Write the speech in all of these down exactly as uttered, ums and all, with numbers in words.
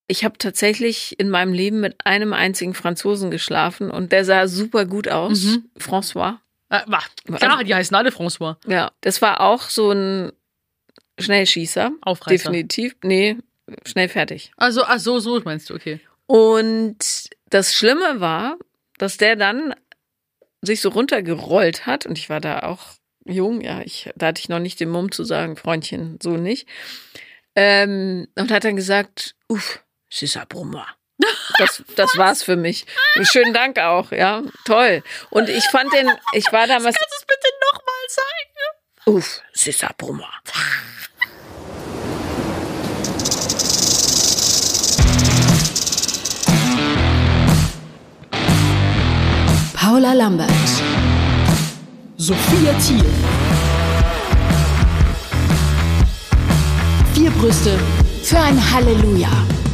ich habe tatsächlich in meinem Leben mit einem einzigen Franzosen geschlafen und der sah super gut aus. Mhm. François. Äh, klar, die heißen alle François. Ja, das war auch so ein Schnellschießer. Aufreißer. Definitiv. Nee, schnell fertig. Also, ach so, so meinst du, okay. Und das Schlimme war, dass der dann sich so runtergerollt hat und ich war da auch jung, ja, ich, da hatte ich noch nicht den Mumm zu sagen, Freundchen, so nicht. Ähm, und hat dann gesagt, uff, c'est ça pour moi. Das, das war's für mich. Schönen Dank auch, ja, toll. Und ich fand den, ich war damals... Kannst du es bitte nochmal sagen? Uff, c'est ça pour moi. Paula Lambert, Sophia Thiel. Vier Brüste für ein Halleluja.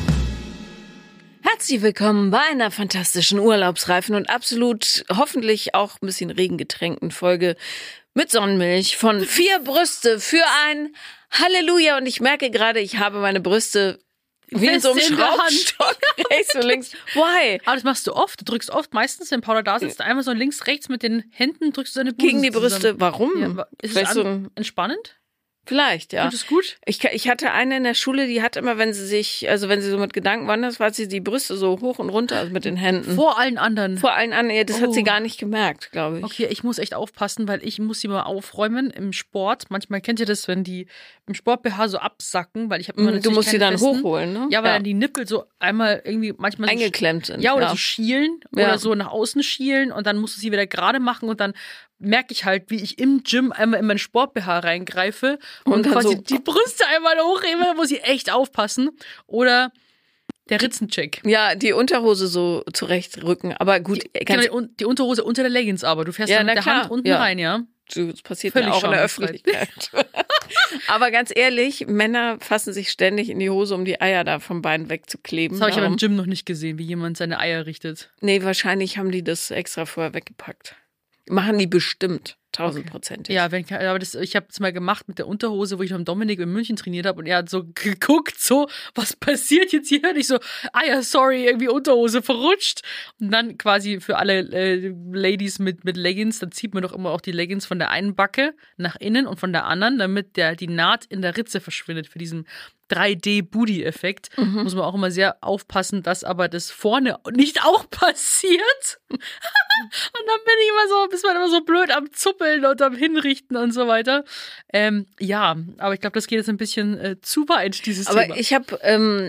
Herzlich willkommen bei einer fantastischen urlaubsreifen und absolut hoffentlich auch ein bisschen regengetränkten Folge mit Sonnenmilch von Vier Brüste für ein Halleluja. Und ich merke gerade, ich habe meine Brüste wie in so einem Schraubstock rechts und links. Why? Aber das machst du oft. Du drückst oft, meistens, wenn Paula da sitzt, einmal so links, rechts mit den Händen, drückst du deine Busen gegen die Brüste. Zusammen. Warum? Ja, ist es an- entspannend? Vielleicht, ja. Tut es gut? Ich, ich hatte eine in der Schule, die hat immer, wenn sie sich, also wenn sie so mit Gedanken wandert, war sie die Brüste so hoch und runter, also mit den Händen. Vor allen anderen? Vor allen anderen, ja, das oh. hat sie gar nicht gemerkt, glaube ich. Okay, ich muss echt aufpassen, weil ich muss sie mal aufräumen im Sport. Manchmal kennt ihr das, wenn die im Sport-B H so absacken, weil ich habe immer mm, natürlich Du musst sie dann festen. hochholen, ne? Ja, weil ja. dann die Nippel so einmal irgendwie manchmal so eingeklemmt sind. Ja, oder ja. so schielen ja. oder so nach außen schielen und dann musst du sie wieder gerade machen und dann merke ich halt, wie ich im Gym einmal in meinen Sport-B H reingreife und, und quasi so die Brüste einmal hochhebe, da muss ich echt aufpassen. Oder der Ritzencheck. Ja, die Unterhose so zurechtrücken, aber gut. Die, ganz genau, die Unterhose unter der Leggings aber. Du fährst ja, dann mit der klar. Hand unten ja. rein, ja? Das passiert mir auch in der Öffentlichkeit. Aber ganz ehrlich, Männer fassen sich ständig in die Hose, um die Eier da vom Bein wegzukleben. Das habe ich aber im Gym noch nicht gesehen, wie jemand seine Eier richtet. Nee, wahrscheinlich haben die das extra vorher weggepackt. Machen die bestimmt. Tausendprozentig. Okay. Ja, wenn, aber das, ich habe es mal gemacht mit der Unterhose, wo ich mit Dominik in München trainiert habe und er hat so geguckt, so, was passiert jetzt hier? Und ich so, ah ja, sorry, irgendwie Unterhose verrutscht. Und dann quasi für alle äh, Ladies mit, mit Leggings, dann zieht man doch immer auch die Leggings von der einen Backe nach innen und von der anderen, damit der, die Naht in der Ritze verschwindet für diesen drei D-Booty-Effekt. Mhm. Muss man auch immer sehr aufpassen, dass aber das vorne nicht auch passiert. Und dann bin ich immer so, bist man immer so blöd am Zuppeln und am Hinrichten und so weiter. Ähm, ja, aber ich glaube, das geht jetzt ein bisschen äh, zu weit, dieses aber Thema. Aber ich habe, ähm,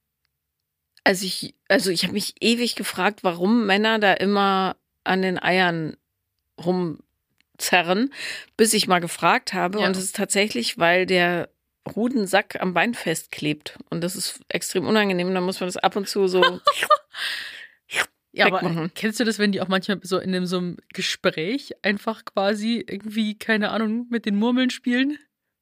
also ich, also ich habe mich ewig gefragt, warum Männer da immer an den Eiern rumzerren, bis ich mal gefragt habe. Ja. Und es ist tatsächlich, weil der Hodensack am Bein festklebt. Und das ist extrem unangenehm. Da muss man das ab und zu so ja, aber kennst du das, wenn die auch manchmal so in einem, so einem Gespräch einfach quasi irgendwie, keine Ahnung, mit den Murmeln spielen?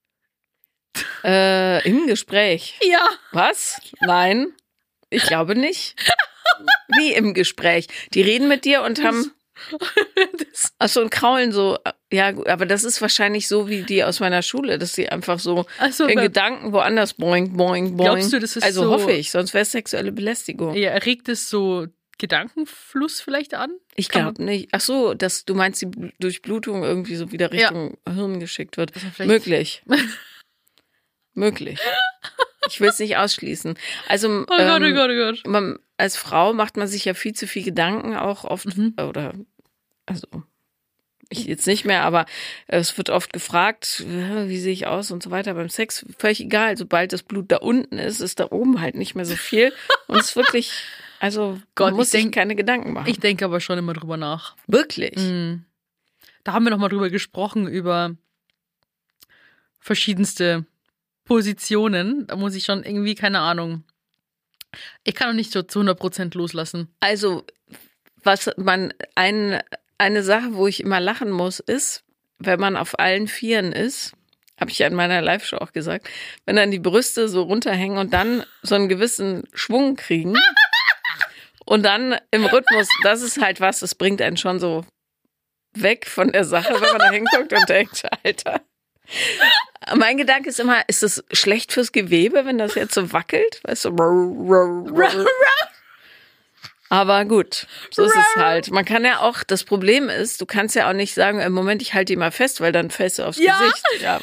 Äh, im Gespräch? Ja. Was? Ja. Nein, ich glaube nicht. Wie im Gespräch? Die reden mit dir und haben... Achso, und kraulen so. Ja, aber das ist wahrscheinlich so wie die aus meiner Schule, dass sie einfach so, so in Gedanken woanders boing, boing, boing. Glaubst du, das ist also so, hoffe ich, sonst wäre es sexuelle Belästigung. Ja, erregt es so Gedankenfluss vielleicht an? Ich glaube nicht. Ach so, dass du meinst, die Durchblutung irgendwie so wieder Richtung ja. Hirn geschickt wird. Möglich. Möglich. Ich will es nicht ausschließen. Also, oh Gott, ähm, oh Gott, oh Gott. Man, als Frau macht man sich ja viel zu viel Gedanken auch oft, mhm. oder, also, ich jetzt nicht mehr, aber es wird oft gefragt, wie sehe ich aus und so weiter beim Sex. Völlig egal, sobald das Blut da unten ist, ist da oben halt nicht mehr so viel. Und es ist wirklich, also, Gott, man muss sich denk, keine Gedanken machen. Ich denke aber schon immer drüber nach. Wirklich? Mhm. Da haben wir noch mal drüber gesprochen, über verschiedenste Positionen, da muss ich schon irgendwie, keine Ahnung, ich kann auch nicht so zu hundert Prozent loslassen. Also, was man, ein, eine Sache, wo ich immer lachen muss, ist, wenn man auf allen Vieren ist, habe ich ja in meiner Live-Show auch gesagt, wenn dann die Brüste so runterhängen und dann so einen gewissen Schwung kriegen und dann im Rhythmus, das ist halt was, das bringt einen schon so weg von der Sache, wenn man da hinguckt und denkt, Alter, Mein Gedanke ist immer, ist es schlecht fürs Gewebe, wenn das jetzt so wackelt? Weißt du? Aber gut, so ist es halt. Man kann ja auch, das Problem ist, du kannst ja auch nicht sagen, im Moment, ich halte die mal fest, weil dann fällst du aufs Ja. Gesicht. Ja.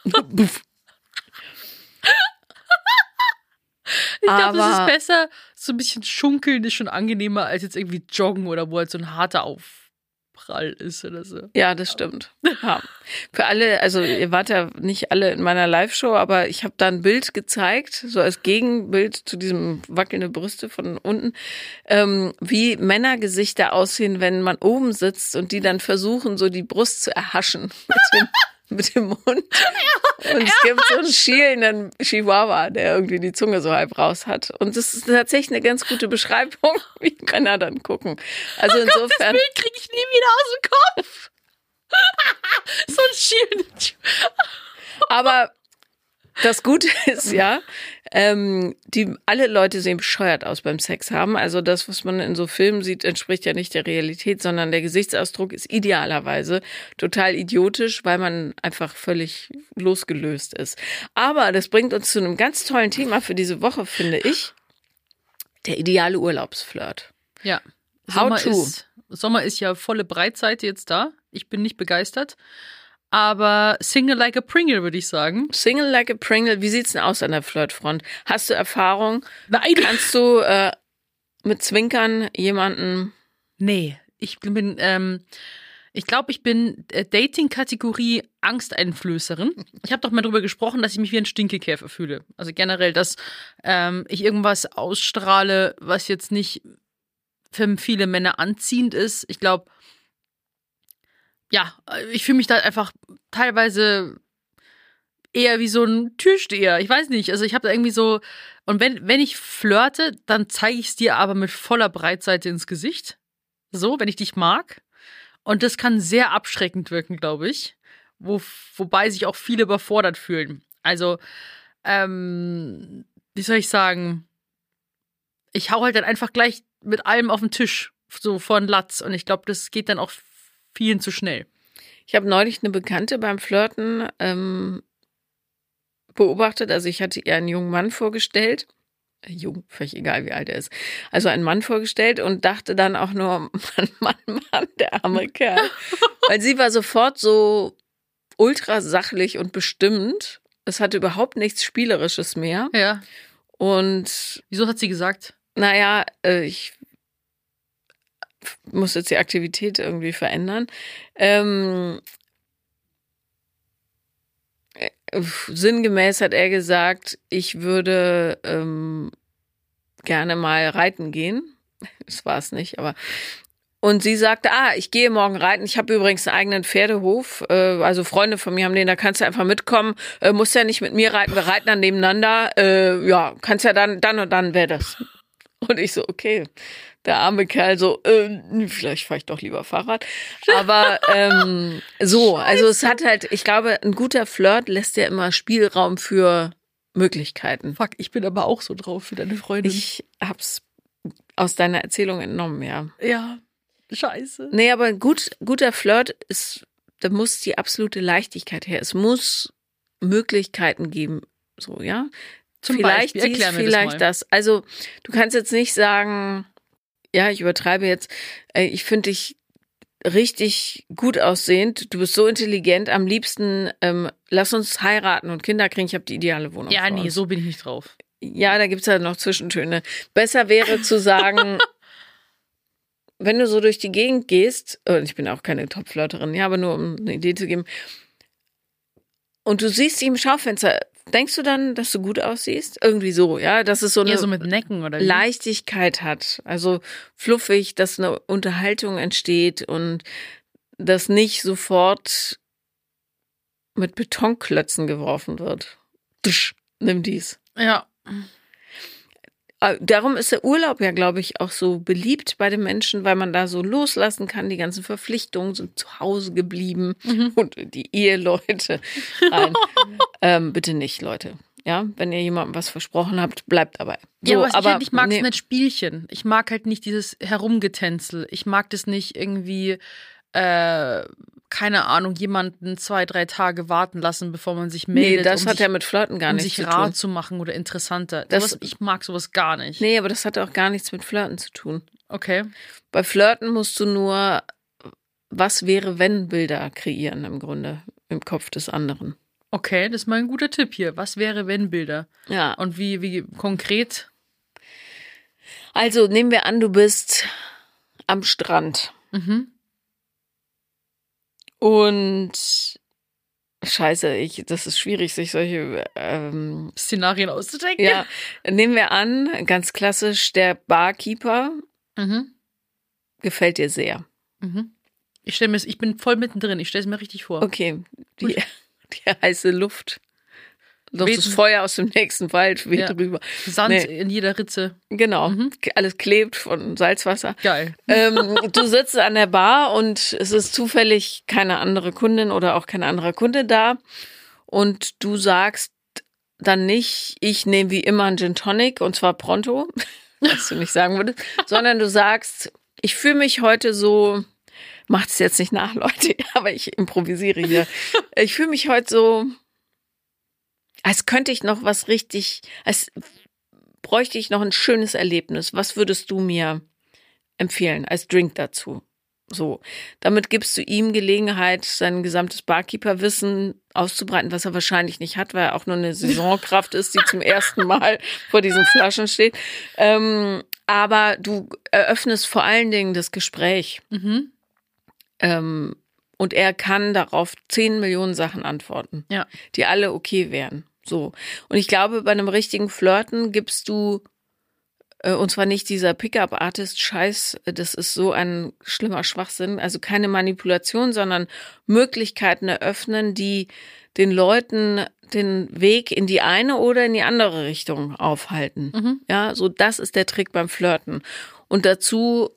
Ich glaube, das Aber- ist besser. So ein bisschen schunkeln ist schon angenehmer als jetzt irgendwie joggen oder wo halt so ein harter Aufprall ist oder so. Ja, das stimmt. Ja. Für alle, also ihr wart ja nicht alle in meiner Live-Show, aber ich habe da ein Bild gezeigt, so als Gegenbild zu diesem wackelnde Brüste von unten, ähm, wie Männergesichter aussehen, wenn man oben sitzt und die dann versuchen, so die Brust zu erhaschen mit dem, mit dem Mund. Und es gibt so einen schielenden Chihuahua, der irgendwie die Zunge so halb raus hat. Und das ist tatsächlich eine ganz gute Beschreibung, wie Männer dann gucken. Also insofern. Das Bild kriege ich nie wieder aus dem Kopf. So ein Schild. Aber das Gute ist ja, ähm, die alle Leute sehen bescheuert aus beim Sex haben. Also das, was man in so Filmen sieht, entspricht ja nicht der Realität, sondern der Gesichtsausdruck ist idealerweise total idiotisch, weil man einfach völlig losgelöst ist. Aber das bringt uns zu einem ganz tollen Thema für diese Woche, finde ich. Der ideale Urlaubsflirt. Ja. How Sommer to? ist, Sommer ist ja volle Breitseite jetzt da. Ich bin nicht begeistert. Aber Single like a Pringle, würde ich sagen. Single like a Pringle, wie sieht's denn aus an der Flirtfront? Hast du Erfahrung? Nein. Kannst du äh, mit Zwinkern jemanden... Nee, ich bin, ähm, ich glaube, ich bin äh, Dating-Kategorie Angsteinflößerin. Ich habe doch mal drüber gesprochen, dass ich mich wie ein Stinkekäfer fühle. Also generell, dass ähm, ich irgendwas ausstrahle, was jetzt nicht für viele Männer anziehend ist. Ich glaube, ja, ich fühle mich da einfach teilweise eher wie so ein Türsteher. Ich weiß nicht. Also ich habe da irgendwie so. Und wenn, wenn ich flirte, dann zeige ich es dir aber mit voller Breitseite ins Gesicht. So, wenn ich dich mag. Und das kann sehr abschreckend wirken, glaube ich. Wo, wobei sich auch viele überfordert fühlen. Also, ähm, wie soll ich sagen? Ich hau halt dann einfach gleich mit allem auf den Tisch. So von Latz. Und ich glaube, das geht dann auch vielen zu schnell. Ich habe neulich eine Bekannte beim Flirten ähm, beobachtet. Also ich hatte ihr einen jungen Mann vorgestellt. Äh, jung, völlig egal, wie alt er ist. Also einen Mann vorgestellt und dachte dann auch nur, Mann, Mann, Mann, der arme Kerl. Weil sie war sofort so ultra sachlich und bestimmt. Es hatte überhaupt nichts Spielerisches mehr. Ja. Und Wieso hat sie gesagt? naja, äh, ich muss jetzt die Aktivität irgendwie verändern. Ähm, äh, sinngemäß hat er gesagt, ich würde ähm, gerne mal reiten gehen. Das war es nicht, aber und sie sagte, ah, ich gehe morgen reiten. Ich habe übrigens einen eigenen Pferdehof. Äh, also Freunde von mir haben den, da kannst du einfach mitkommen. Äh, musst ja nicht mit mir reiten, wir reiten dann nebeneinander. Äh, ja, kannst ja dann, dann und dann wäre das. Und ich so, okay. Der arme Kerl so, äh, vielleicht fahre ich doch lieber Fahrrad. Aber ähm, so, also es hat halt, ich glaube, ein guter Flirt lässt ja immer Spielraum für Möglichkeiten. Fuck, ich bin aber auch so drauf für deine Freundin. Ich hab's aus deiner Erzählung entnommen, ja. ja, scheiße. Nee, aber gut, guter Flirt ist, da muss die absolute Leichtigkeit her. Es muss Möglichkeiten geben, so, ja. Zum vielleicht Beispiel, dies, erklär mir vielleicht das mal. das. Also du kannst jetzt nicht sagen, ja, ich übertreibe jetzt, äh, ich finde dich richtig gut aussehend, du bist so intelligent, am liebsten ähm, lass uns heiraten und Kinder kriegen, ich habe die ideale Wohnung Ja, für nee, uns. so bin ich nicht drauf. Ja, da gibt's ja noch Zwischentöne. Besser wäre zu sagen, wenn du so durch die Gegend gehst, und ich bin auch keine Top-Flirterin, ja, aber nur um eine Idee zu geben, und du siehst sie im Schaufenster, denkst du dann, dass du gut aussiehst? Irgendwie so, ja, dass es so eine Eher so mit Necken oder wie? Leichtigkeit hat, also fluffig, dass eine Unterhaltung entsteht und dass nicht sofort mit Betonklötzen geworfen wird. Tsch, nimm dies. Ja. Darum ist der Urlaub ja, glaube ich, auch so beliebt bei den Menschen, weil man da so loslassen kann. Die ganzen Verpflichtungen sind zu Hause geblieben Mhm. und die Eheleute. Nein, ähm, bitte nicht, Leute. Ja, wenn ihr jemandem was versprochen habt, bleibt dabei. So, Ja, was ich halt nicht mag, nee. sind halt Spielchen. Ich mag halt nicht dieses Herumgetänzel. Ich mag das nicht irgendwie äh, keine Ahnung, jemanden zwei, drei Tage warten lassen, bevor man sich meldet. Nee, das um hat sich, ja mit Flirten gar um nichts sich zu rar tun. zu machen oder interessanter. Das- Sowas, ich mag sowas gar nicht. Nee, aber das hat auch gar nichts mit Flirten zu tun. Okay. Bei Flirten musst du nur was wäre wenn Bilder kreieren im Grunde im Kopf des anderen. Okay, das ist mal ein guter Tipp hier. Was wäre, wenn Bilder? Ja. Und wie, wie konkret? Also nehmen wir an, du bist am Strand. Mhm. Und scheiße, ich, das ist schwierig, sich solche ähm, Szenarien auszudenken. ja, nehmen wir an, ganz klassisch, der Barkeeper Mhm. gefällt dir sehr. Mhm. Ich stelle mir, ich bin voll mittendrin. Ich stelle es mir richtig vor. Okay, die, die heiße Luft. Noch Weht- das Feuer aus dem nächsten Wald weht Ja. drüber. Sand Nee. in jeder Ritze. Genau, Mhm. alles klebt von Salzwasser. Geil. ähm, du sitzt an der Bar und es ist zufällig keine andere Kundin oder auch kein anderer Kunde da und du sagst dann nicht, ich nehme wie immer einen Gin Tonic und zwar pronto, was du nicht sagen würdest, sondern du sagst, ich fühle mich heute so, macht es jetzt nicht nach, Leute, aber ich improvisiere hier. Ich fühle mich heute so, als könnte ich noch was richtig, als bräuchte ich noch ein schönes Erlebnis. Was würdest du mir empfehlen als Drink dazu? So, damit gibst du ihm Gelegenheit, sein gesamtes Barkeeper-Wissen auszubreiten, was er wahrscheinlich nicht hat, weil er auch nur eine Saisonkraft ist, die zum ersten Mal vor diesen Flaschen steht. Ähm, aber du eröffnest vor allen Dingen das Gespräch. Mhm. Ähm, und er kann darauf zehn Millionen Sachen antworten, Ja. die alle okay wären. So. Und ich glaube, bei einem richtigen Flirten gibst du, äh, und zwar nicht dieser Pickup-Artist-Scheiß, das ist so ein schlimmer Schwachsinn, also keine Manipulation, sondern Möglichkeiten eröffnen, die den Leuten den Weg in die eine oder in die andere Richtung aufhalten. Mhm. Ja, so das ist der Trick beim Flirten. Und dazu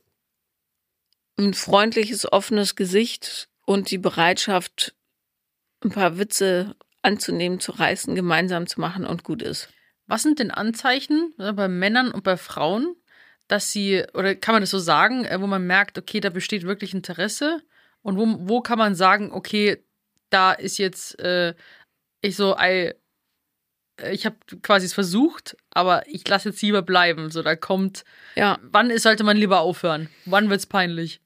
ein freundliches, offenes Gesicht und die Bereitschaft, ein paar Witze anzunehmen, zu reißen, gemeinsam zu machen und gut ist. Was sind denn Anzeichen äh, bei Männern und bei Frauen, dass sie, oder kann man das so sagen, äh, wo man merkt, okay, da besteht wirklich Interesse? Und wo, wo kann man sagen, okay, da ist jetzt, äh, ich so, I, ich habe quasi es versucht, aber ich lasse jetzt lieber bleiben. So, da kommt, Ja, wann ist, sollte man lieber aufhören? Wann wird's peinlich?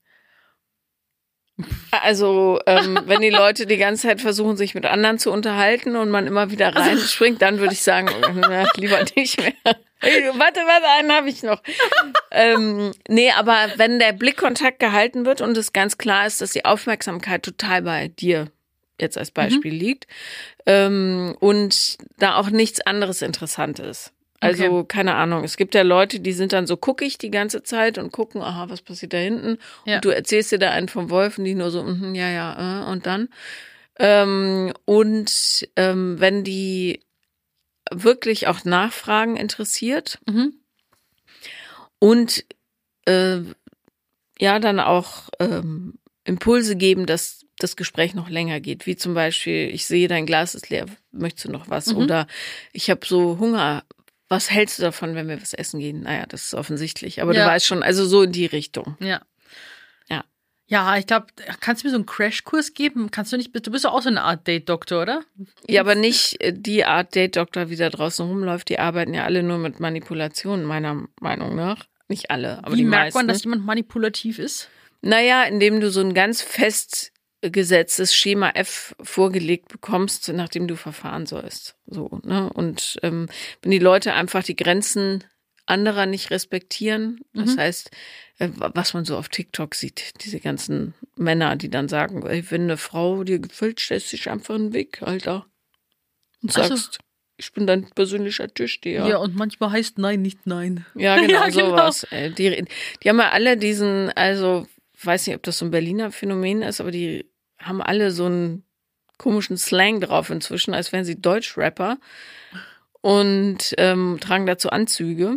also ähm, wenn die Leute die ganze Zeit versuchen, sich mit anderen zu unterhalten und man immer wieder reinspringt, dann würde ich sagen, na, lieber nicht mehr. Hey, warte, warte, einen habe ich noch. ähm, nee, aber wenn der Blickkontakt gehalten wird und es ganz klar ist, dass die Aufmerksamkeit total bei dir jetzt als Beispiel liegt ähm, und da auch nichts anderes interessant ist. Also, Okay. keine Ahnung, es gibt ja Leute, die sind dann so guckig die ganze Zeit und gucken, aha, was passiert da hinten? Ja. Und du erzählst dir da einen vom Wolf und die nur so, mhm, ja, ja, äh, und dann. Ähm, und ähm, wenn die wirklich auch Nachfragen interessiert Mhm. und äh, ja, dann auch ähm, Impulse geben, dass das Gespräch noch länger geht. Wie zum Beispiel, ich sehe, dein Glas ist leer, möchtest du noch was? Mhm. Oder ich habe so Hunger. Was hältst du davon, wenn wir was essen gehen? Naja, das ist offensichtlich. Aber Ja. du weißt schon, also so in die Richtung. Ja. Ja. Ja, ich glaube, kannst du mir so einen Crashkurs geben? Kannst du nicht, du bist doch auch so eine Art Date-Doktor, oder? Ja, aber nicht äh, die Art Date-Doktor, wie da draußen rumläuft. Die arbeiten ja alle nur mit Manipulationen, meiner Meinung nach. Nicht alle, aber Wie die merkt meisten. man, dass jemand manipulativ ist? Naja, indem du so ein ganz festgesetztes Schema F vorgelegt bekommst, nachdem du verfahren sollst. So, ne? Und ähm, wenn die Leute einfach die Grenzen anderer nicht respektieren, das Mhm. heißt, äh, was man so auf TikTok sieht, diese ganzen Männer, die dann sagen, ey, wenn eine Frau dir gefällt, stellst du dich einfach in den Weg, Alter. Und Ach so. sagst, ich bin dein persönlicher Türsteher. Ja, und manchmal heißt Nein nicht Nein. Ja, genau, Ja, genau. sowas. Äh, Die, die haben ja alle diesen, also, ich weiß nicht, ob das so ein Berliner Phänomen ist, aber die haben alle so einen komischen Slang drauf inzwischen, als wären sie Deutschrapper und ähm, tragen dazu Anzüge.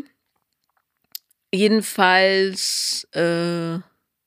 Jedenfalls, äh,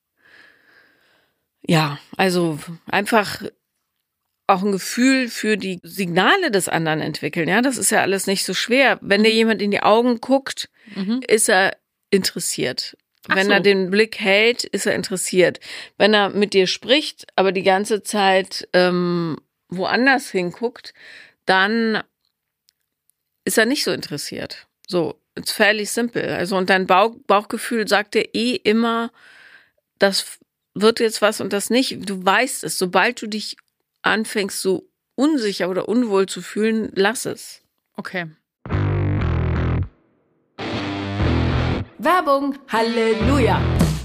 ja, also einfach auch ein Gefühl für die Signale des anderen entwickeln. Ja, das ist ja alles nicht so schwer. Wenn dir jemand in die Augen guckt, Mhm. ist er interessiert. Ach Wenn so. er den Blick hält, ist er interessiert. Wenn er mit dir spricht, aber die ganze Zeit ähm, woanders hinguckt, dann ist er nicht so interessiert. So, it's fairly simple. Also, und dein Bauch, Bauchgefühl sagt dir eh immer, das wird jetzt was und das nicht. Du weißt es. Sobald du dich anfängst, so unsicher oder unwohl zu fühlen, lass es. Okay. Werbung, Halleluja!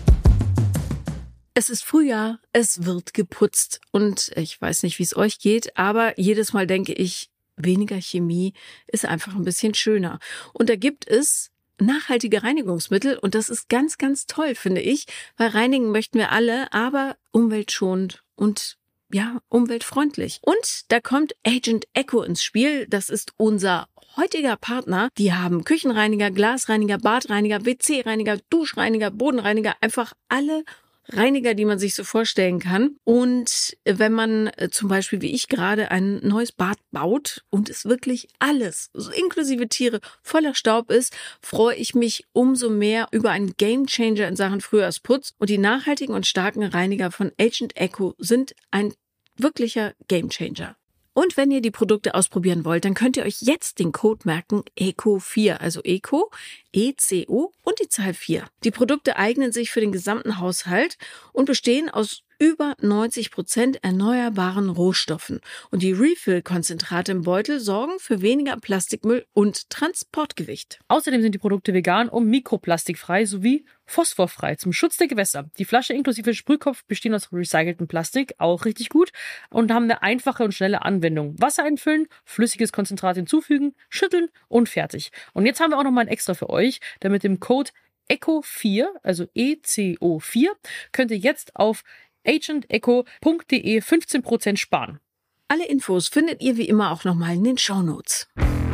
Es ist Frühjahr, es wird geputzt und ich weiß nicht, wie es euch geht, aber jedes Mal denke ich, weniger Chemie ist einfach ein bisschen schöner. Und da gibt es nachhaltige Reinigungsmittel und das ist ganz, ganz toll, finde ich, weil reinigen möchten wir alle, aber umweltschonend und ja, umweltfreundlich. Und da kommt Agent Echo ins Spiel. Das ist unser heutiger Partner. Die haben Küchenreiniger, Glasreiniger, Badreiniger, W C-Reiniger, Duschreiniger, Bodenreiniger, einfach alle Reiniger, die man sich so vorstellen kann. Und wenn man zum Beispiel, wie ich gerade, ein neues Bad baut und es wirklich alles, also inklusive Tiere, voller Staub ist, freue ich mich umso mehr über einen Gamechanger in Sachen Frühjahrsputz. Und die nachhaltigen und starken Reiniger von Agent Echo sind ein wirklicher Gamechanger. Und wenn ihr die Produkte ausprobieren wollt, dann könnt ihr euch jetzt den Code merken, E C O vier, also Eco, E C O und die Zahl vier. Die Produkte eignen sich für den gesamten Haushalt und bestehen aus über neunzig Prozent erneuerbaren Rohstoffen. Und die Refill-Konzentrate im Beutel sorgen für weniger Plastikmüll und Transportgewicht. Außerdem sind die Produkte vegan und mikroplastikfrei sowie phosphorfrei zum Schutz der Gewässer. Die Flasche inklusive Sprühkopf bestehen aus recyceltem Plastik, auch richtig gut, und haben eine einfache und schnelle Anwendung. Wasser einfüllen, flüssiges Konzentrat hinzufügen, schütteln und fertig. Und jetzt haben wir auch noch mal ein Extra für euch, denn mit dem Code E C O vier, also E C O vier, könnt ihr jetzt auf agent echo punkt de fünfzehn Prozent sparen. Alle Infos findet ihr wie immer auch nochmal in den Shownotes.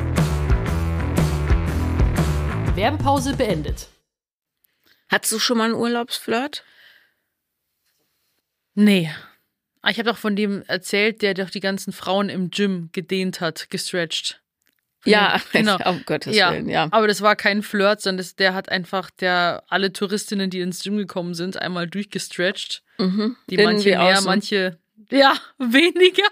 Werbepause beendet. Hattest du schon mal einen Urlaubsflirt? Nee. Ich habe doch von dem erzählt, der doch die ganzen Frauen im Gym gedehnt hat, gestretcht. Ja, genau. Um Gottes Ja, Willen, ja. aber das war kein Flirt, sondern das, der hat einfach der alle Touristinnen, die ins Gym gekommen sind, einmal durchgestretcht. Mhm. Die Innen manche wie mehr, außen. manche ja weniger.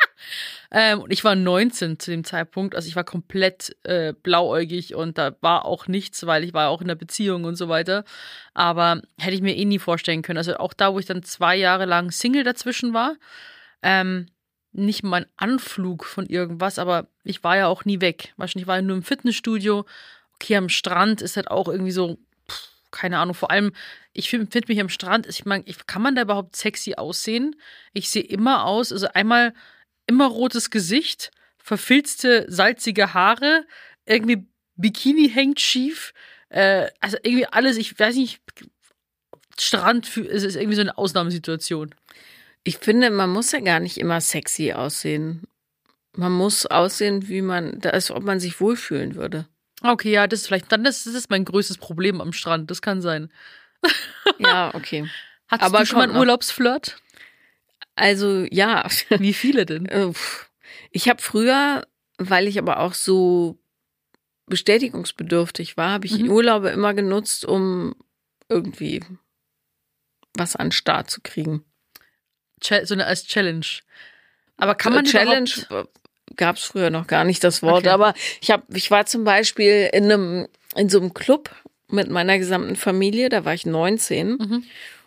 ähm, und ich war neunzehn zu dem Zeitpunkt, also ich war komplett äh, blauäugig und da war auch nichts, weil ich war auch in einer Beziehung und so weiter. Aber hätte ich mir eh nie vorstellen können. Also auch da, wo ich dann zwei Jahre lang Single dazwischen war, ähm, nicht mal ein Anflug von irgendwas, aber ich war ja auch nie weg. Wahrscheinlich war ich nur im Fitnessstudio. Okay, am Strand ist halt auch irgendwie so, pff, keine Ahnung, vor allem, ich finde find mich am Strand, ich meine, kann man da überhaupt sexy aussehen? Ich sehe immer aus, also einmal immer rotes Gesicht, verfilzte, salzige Haare, irgendwie Bikini hängt schief, äh, also irgendwie alles, ich weiß nicht, Strand, es ist irgendwie so eine Ausnahmesituation. Ich finde, man muss ja gar nicht immer sexy aussehen. Man muss aussehen, wie man, als ob man sich wohlfühlen würde. Okay, ja, das ist vielleicht, dann das, das ist mein größtes Problem am Strand, das kann sein. Ja, okay. Hattest Aber du schon mal einen kommt noch. Urlaubsflirt? Also, ja. Wie viele denn? Äh, pff. Ich habe früher, weil ich aber auch so bestätigungsbedürftig war, habe ich Mhm. Urlaube immer genutzt, um irgendwie was an den Start zu kriegen. Cha- So eine als Challenge. Aber kann man Challenge überhaupt... gab es früher noch gar nicht das Wort, Okay. aber ich habe, ich war zum Beispiel in einem in so einem Club mit meiner gesamten Familie, da war ich neunzehn Mhm.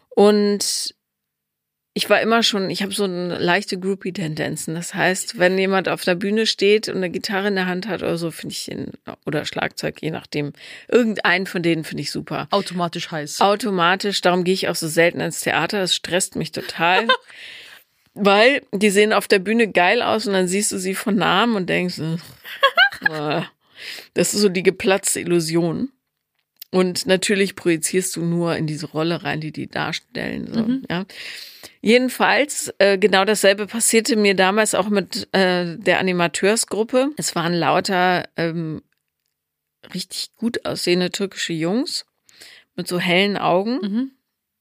und ich war immer schon, ich habe so eine leichte Groupie-Tendenzen. Das heißt, wenn jemand auf der Bühne steht und eine Gitarre in der Hand hat oder so, finde ich ihn, oder Schlagzeug, je nachdem, irgendeinen von denen finde ich super. Automatisch heiß. Automatisch, darum gehe ich auch so selten ins Theater, das stresst mich total. Weil die sehen auf der Bühne geil aus und dann siehst du sie von Namen und denkst, äh, das ist so die geplatzte Illusion. Und natürlich projizierst du nur in diese Rolle rein, die die darstellen. So, Mhm. ja. Jedenfalls, äh, genau dasselbe passierte mir damals auch mit äh, der Animateursgruppe. Es waren lauter ähm, richtig gut aussehende türkische Jungs mit so hellen Augen. Mhm.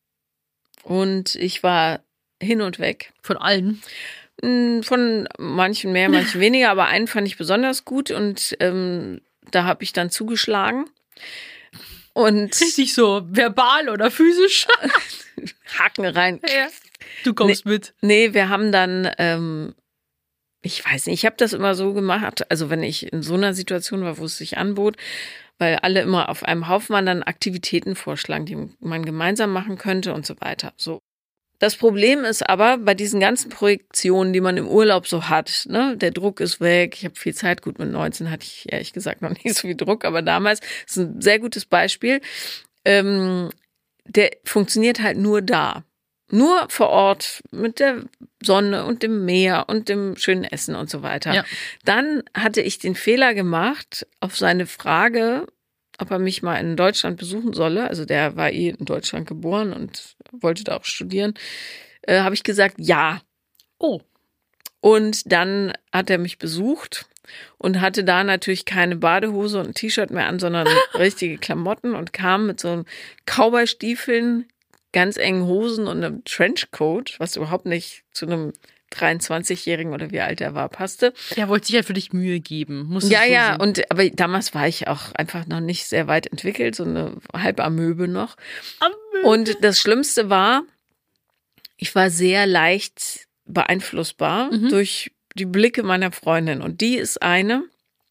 Und ich war hin und weg. Von allen. Mm, Von manchen mehr, manchen weniger, aber einen fand ich besonders gut und ähm, da habe ich dann zugeschlagen. Und Richtig so verbal oder physisch. Haken rein. Ja. Du kommst nee, mit. Nee, wir haben dann, ähm, ich weiß nicht, ich habe das immer so gemacht, also wenn ich in so einer Situation war, wo es sich anbot, weil alle immer auf einem Haufen waren, dann Aktivitäten vorschlagen, die man gemeinsam machen könnte und so weiter. So. Das Problem ist aber, bei diesen ganzen Projektionen, die man im Urlaub so hat, ne, der Druck ist weg, ich habe viel Zeit, gut, mit neunzehn hatte ich ehrlich gesagt noch nicht so viel Druck, aber damals ist ein sehr gutes Beispiel, ähm, der funktioniert halt nur da. Nur vor Ort mit der Sonne und dem Meer und dem schönen Essen und so weiter. Ja. Dann hatte ich den Fehler gemacht, auf seine Frage, ob er mich mal in Deutschland besuchen solle, also der war eh in Deutschland geboren und wollte da auch studieren, äh, habe ich gesagt, ja. Oh. Und dann hat er mich besucht und hatte da natürlich keine Badehose und ein T-Shirt mehr an, sondern richtige Klamotten und kam mit so Cowboy-Stiefeln, ganz engen Hosen und einem Trenchcoat, was überhaupt nicht zu einem dreiundzwanzigjährigen oder wie alt er war, passte. Er wollte sich halt für dich Mühe geben. Muss ja, so ja, sehen. und aber damals war ich auch einfach noch nicht sehr weit entwickelt, so eine halbe Amöbe noch. Amöbe. Und das Schlimmste war, ich war sehr leicht beeinflussbar mhm. durch die Blicke meiner Freundin. Und die ist eine,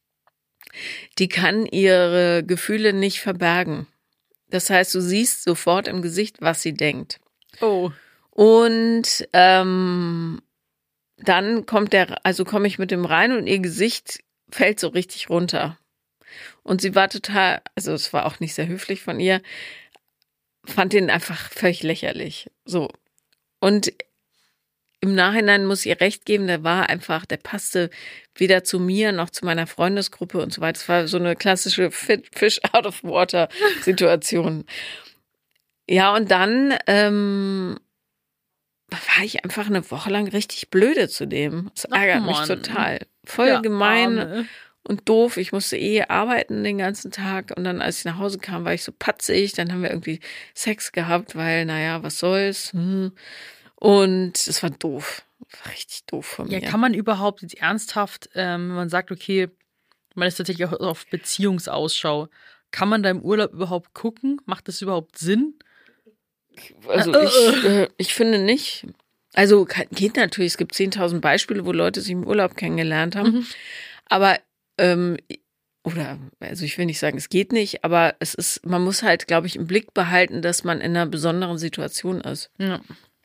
die kann ihre Gefühle nicht verbergen. Das heißt, du siehst sofort im Gesicht, was sie denkt. Oh. Und ähm, dann kommt der, also komme ich mit dem rein und ihr Gesicht fällt so richtig runter. Und sie war total, also es war auch nicht sehr höflich von ihr, fand ihn einfach völlig lächerlich. So. Und im Nachhinein muss ich ihr recht geben, der war einfach, der passte weder zu mir noch zu meiner Freundesgruppe und so weiter. Es war so eine klassische Fish out of water Situation. Ja, und dann ähm, war ich einfach eine Woche lang richtig blöde zu dem. Das ärgert mich total. Voll ja, gemein Arme. Und doof. Ich musste eh arbeiten den ganzen Tag. Und dann, als ich nach Hause kam, war ich so patzig. Dann haben wir irgendwie Sex gehabt, weil, naja, was soll's. Hm. Und es war doof. War richtig doof von mir. Ja, kann man überhaupt jetzt ernsthaft, ähm, wenn man sagt, okay, man ist tatsächlich auch auf Beziehungsausschau, kann man da im Urlaub überhaupt gucken? Macht das überhaupt Sinn? Also äh, ich, äh, ich finde nicht. Also geht natürlich, es gibt zehntausend Beispiele, wo Leute sich im Urlaub kennengelernt haben. Mhm. Aber, ähm, oder, also ich will nicht sagen, es geht nicht, aber es ist, man muss halt, glaube ich, im Blick behalten, dass man in einer besonderen Situation ist. Ja.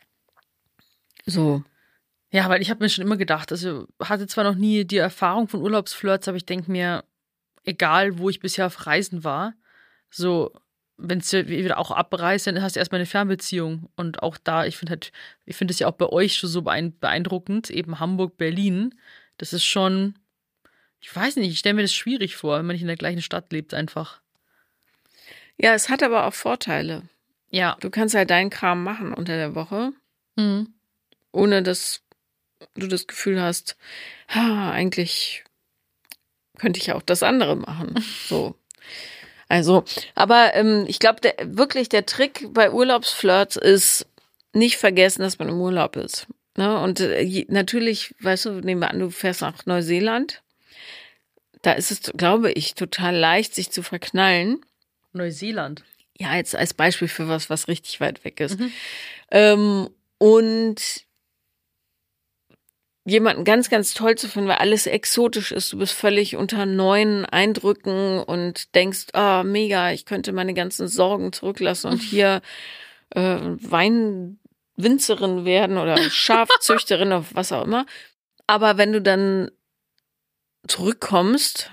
So. Ja, weil ich habe mir schon immer gedacht, also hatte zwar noch nie die Erfahrung von Urlaubsflirts, aber ich denke mir, egal wo ich bisher auf Reisen war, so, wenn es wieder auch abreißt, dann hast du erstmal eine Fernbeziehung. Und auch da, ich finde halt, ich finde es ja auch bei euch schon so beeindruckend, eben Hamburg, Berlin, das ist schon, ich weiß nicht, ich stelle mir das schwierig vor, wenn man nicht in der gleichen Stadt lebt einfach. Ja, es hat aber auch Vorteile. Ja. Du kannst halt deinen Kram machen unter der Woche, mhm. ohne dass du das Gefühl hast, ha, eigentlich könnte ich ja auch das andere machen. So. Also, aber ähm, ich glaube, der, wirklich der Trick bei Urlaubsflirts ist, nicht vergessen, dass man im Urlaub ist. Ne? Und äh, je, natürlich, weißt du, nehmen wir an, du fährst nach Neuseeland. Da ist es, glaube ich, total leicht, sich zu verknallen. Neuseeland? Ja, jetzt als Beispiel für was, was richtig weit weg ist. Mhm. Ähm, und jemanden ganz, ganz toll zu finden, weil alles exotisch ist. Du bist völlig unter neuen Eindrücken und denkst, ah, oh, mega, ich könnte meine ganzen Sorgen zurücklassen und hier äh, Weinwinzerin werden oder Schafzüchterin oder was auch immer. Aber wenn du dann zurückkommst,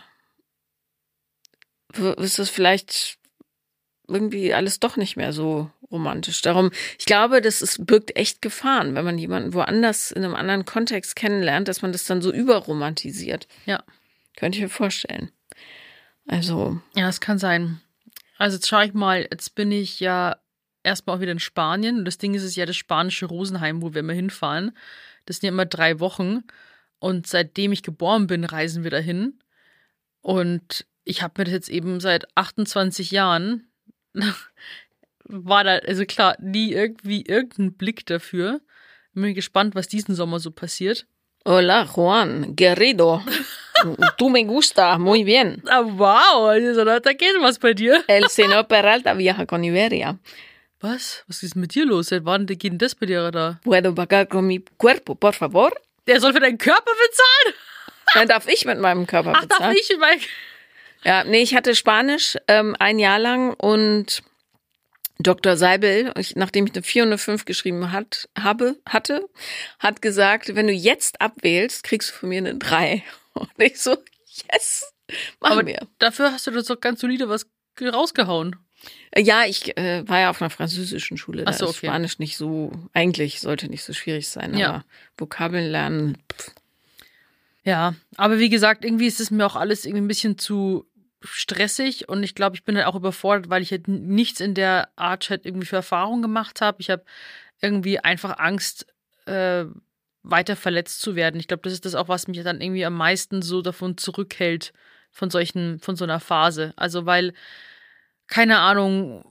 ist das vielleicht irgendwie alles doch nicht mehr so romantisch. Darum, ich glaube, das ist, birgt echt Gefahren, wenn man jemanden woanders in einem anderen Kontext kennenlernt, dass man das dann so überromantisiert. Ja. Könnte ich mir vorstellen. Also. Ja, das kann sein. Also jetzt schaue ich mal, jetzt bin ich ja erstmal auch wieder in Spanien. Und das Ding ist, es ist ja das spanische Rosenheim, wo wir immer hinfahren. Das sind ja immer drei Wochen. Und seitdem ich geboren bin, reisen wir dahin. Und ich habe mir das jetzt eben seit achtundzwanzig Jahren war da, also klar, nie irgendwie irgendein Blick dafür. Bin gespannt, was diesen Sommer so passiert. Hola, Juan, Guerrido. Tu me gusta, muy bien. Ah, wow, also, da geht was bei dir. El señor Peralta viaja con Iberia. Was? Was ist mit dir los? Seit wann geht denn das bei dir da? Puedo pagar con mi cuerpo, por favor? Der soll für deinen Körper bezahlen? Dann darf ich mit meinem Körper Ach, bezahlen. darf ich mit meinem... Ja, nee, ich hatte Spanisch ähm, ein Jahr lang und Doktor Seibel, ich, nachdem ich eine vier und eine fünf geschrieben hat, habe, hatte, hat gesagt, wenn du jetzt abwählst, kriegst du von mir eine drei. Und ich so, yes, machen Aber wir. dafür hast du das doch ganz solide was rausgehauen. Ja, ich äh, war ja auf einer französischen Schule, da Ach so, ist okay. Spanisch nicht so, eigentlich sollte nicht so schwierig sein, Ja. aber Vokabeln lernen, pff. Ja, aber wie gesagt, irgendwie ist es mir auch alles irgendwie ein bisschen zu stressig und ich glaube, ich bin halt auch überfordert, weil ich halt nichts in der Art halt irgendwie für Erfahrung gemacht habe. Ich habe irgendwie einfach Angst, äh, weiter verletzt zu werden. Ich glaube, das ist das auch, was mich dann irgendwie am meisten so davon zurückhält, von solchen, von so einer Phase. Also, weil, keine Ahnung,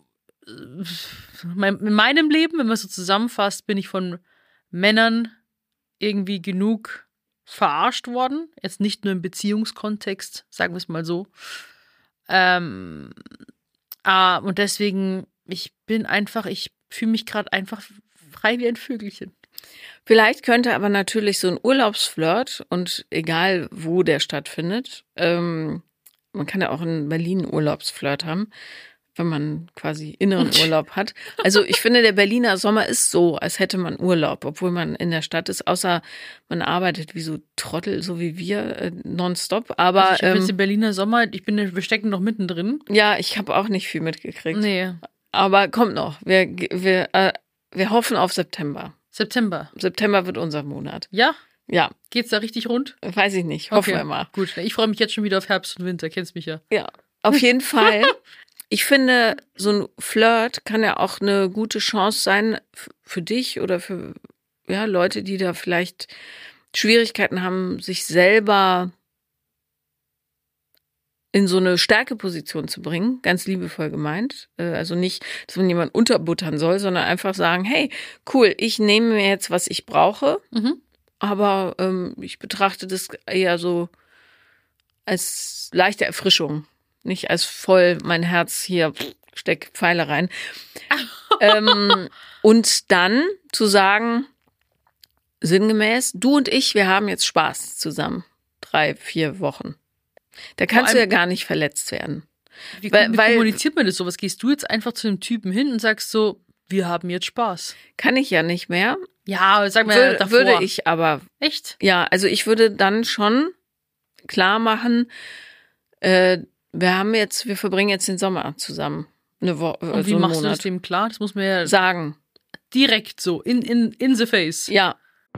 mein, in meinem Leben, wenn man es so zusammenfasst, bin ich von Männern irgendwie genug verarscht worden. Jetzt nicht nur im Beziehungskontext, sagen wir es mal so. Ähm, ah, und deswegen, ich bin einfach, ich fühle mich gerade einfach frei wie ein Vögelchen. Vielleicht könnte aber natürlich so ein Urlaubsflirt, und egal wo der stattfindet, ähm, man kann ja auch in Berlin einen Urlaubsflirt haben, wenn man quasi inneren Urlaub hat. Also ich finde, der Berliner Sommer ist so, als hätte man Urlaub, obwohl man in der Stadt ist, außer man arbeitet wie so Trottel, so wie wir, äh, nonstop. Aber Also ich habe jetzt ähm, den Berliner Sommer, ich bin, wir stecken noch mittendrin. ja, ich habe auch nicht viel mitgekriegt. Nee, Aber kommt noch. Wir, wir, äh, wir hoffen auf September. September. September wird unser Monat. Ja? Ja, Geht's da richtig rund? weiß ich nicht. Hoffen Okay, wir mal. Gut, ich freue mich jetzt schon wieder auf Herbst und Winter, kennst mich ja. Ja, auf jeden Fall. Ich finde, so ein Flirt kann ja auch eine gute Chance sein f- für dich oder für ja, Leute, die da vielleicht Schwierigkeiten haben, sich selber in so eine Stärkeposition zu bringen, ganz liebevoll gemeint. Äh, Also nicht, dass man jemanden unterbuttern soll, sondern einfach sagen, hey, cool, ich nehme mir jetzt, was ich brauche, Mhm. aber ähm, ich betrachte das eher so als leichte Erfrischung, nicht als voll mein Herz hier, pff, steck Pfeile rein. ähm, und dann zu sagen, sinngemäß, du und ich, wir haben jetzt Spaß zusammen. Drei, vier Wochen. Da kannst du ja allem- gar nicht verletzt werden. Wie, Weil- wie weil- kommuniziert man das so? Was gehst du jetzt einfach zu dem Typen hin und sagst so, wir haben jetzt Spaß? Kann ich ja nicht mehr. Ja, sag mal Würde, davor. würde ich aber, Echt? ja, also ich würde dann schon klar machen, äh, wir haben jetzt, wir verbringen jetzt den Sommer zusammen. Eine Woche, Und wie so einen machst du das Monat. dem klar? Das muss man ja Sagen. direkt so, in, in, in the face. Ja.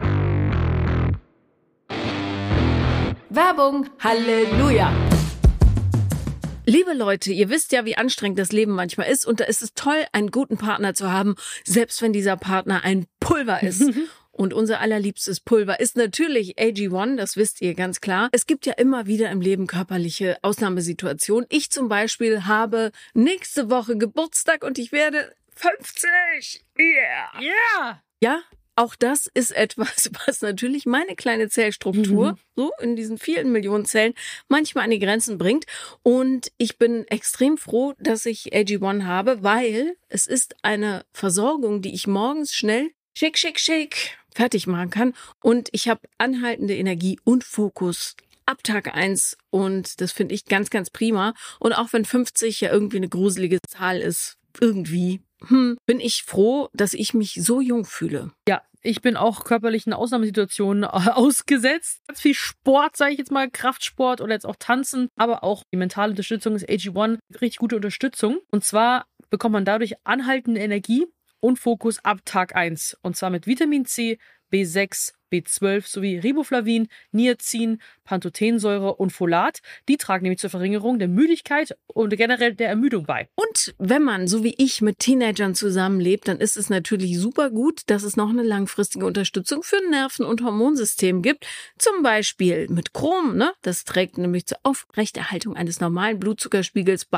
Werbung. Halleluja. Liebe Leute, ihr wisst ja, wie anstrengend das Leben manchmal ist, und da ist es toll, einen guten Partner zu haben, selbst wenn dieser Partner ein Pulver ist. Und unser allerliebstes Pulver ist natürlich A G eins, das wisst ihr ganz klar. Es gibt ja immer wieder im Leben körperliche Ausnahmesituationen. Ich zum Beispiel habe nächste Woche Geburtstag und ich werde fünfzig. Yeah. Yeah! Ja, auch das ist etwas, was natürlich meine kleine Zellstruktur, so in diesen vielen Millionen Zellen, manchmal an die Grenzen bringt. Und ich bin extrem froh, dass ich A G eins habe, weil es ist eine Versorgung, die ich morgens schnell schick, schick, schick fertig machen kann. Und ich habe anhaltende Energie und Fokus ab Tag eins. Und das finde ich ganz, ganz prima. Und auch wenn fünfzig ja irgendwie eine gruselige Zahl ist, irgendwie, hm, bin ich froh, dass ich mich so jung fühle. Ja, ich bin auch körperlich in Ausnahmesituationen äh, ausgesetzt. Ganz viel Sport, sage ich jetzt mal, Kraftsport oder jetzt auch Tanzen, aber auch die mentale Unterstützung ist A G eins richtig gute Unterstützung. Und zwar bekommt man dadurch anhaltende Energie und Fokus ab Tag eins. Und zwar mit Vitamin C, B sechs, B zwölf sowie Riboflavin, Niacin, Pantothensäure und Folat. Die tragen nämlich zur Verringerung der Müdigkeit und generell der Ermüdung bei. Und wenn man, so wie ich, mit Teenagern zusammenlebt, dann ist es natürlich super gut, dass es noch eine langfristige Unterstützung für Nerven- und Hormonsystem gibt. Zum Beispiel mit Chrom, ne? Das trägt nämlich zur Aufrechterhaltung eines normalen Blutzuckerspiegels bei.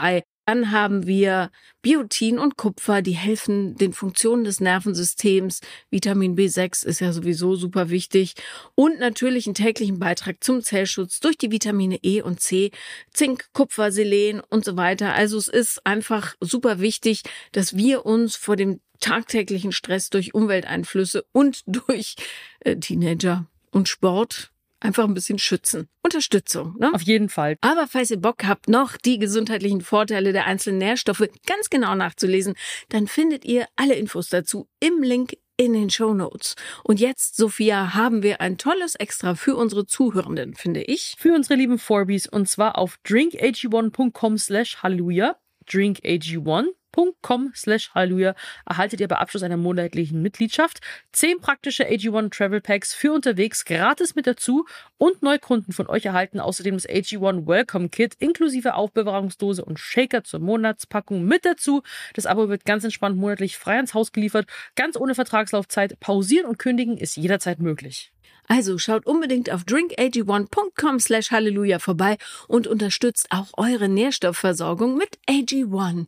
Dann haben wir Biotin und Kupfer, die helfen den Funktionen des Nervensystems. Vitamin B sechs ist ja sowieso super wichtig. Und natürlich einen täglichen Beitrag zum Zellschutz durch die Vitamine E und C, Zink, Kupfer, Selen und so weiter. Also es ist einfach super wichtig, dass wir uns vor dem tagtäglichen Stress durch Umwelteinflüsse und durch äh, Teenager und Sport einfach ein bisschen schützen. Unterstützung, ne? Auf jeden Fall. Aber falls ihr Bock habt, noch die gesundheitlichen Vorteile der einzelnen Nährstoffe ganz genau nachzulesen, dann findet ihr alle Infos dazu im Link in den Shownotes. Und jetzt, Sophia, haben wir ein tolles Extra für unsere Zuhörenden, finde ich. Für unsere lieben Fourbies, und zwar auf drinkag1.com slash halleluja. drinkag1. .com slash Halleluja erhaltet ihr bei Abschluss einer monatlichen Mitgliedschaft zehn praktische A G eins Travel Packs für unterwegs gratis mit dazu und Neukunden von euch erhalten außerdem das A G eins Welcome Kit inklusive Aufbewahrungsdose und Shaker zur Monatspackung mit dazu. Das Abo wird ganz entspannt monatlich frei ans Haus geliefert, ganz ohne Vertragslaufzeit. Pausieren und kündigen ist jederzeit möglich. Also schaut unbedingt auf drinkag1.com slash Halleluja vorbei und unterstützt auch eure Nährstoffversorgung mit A G eins.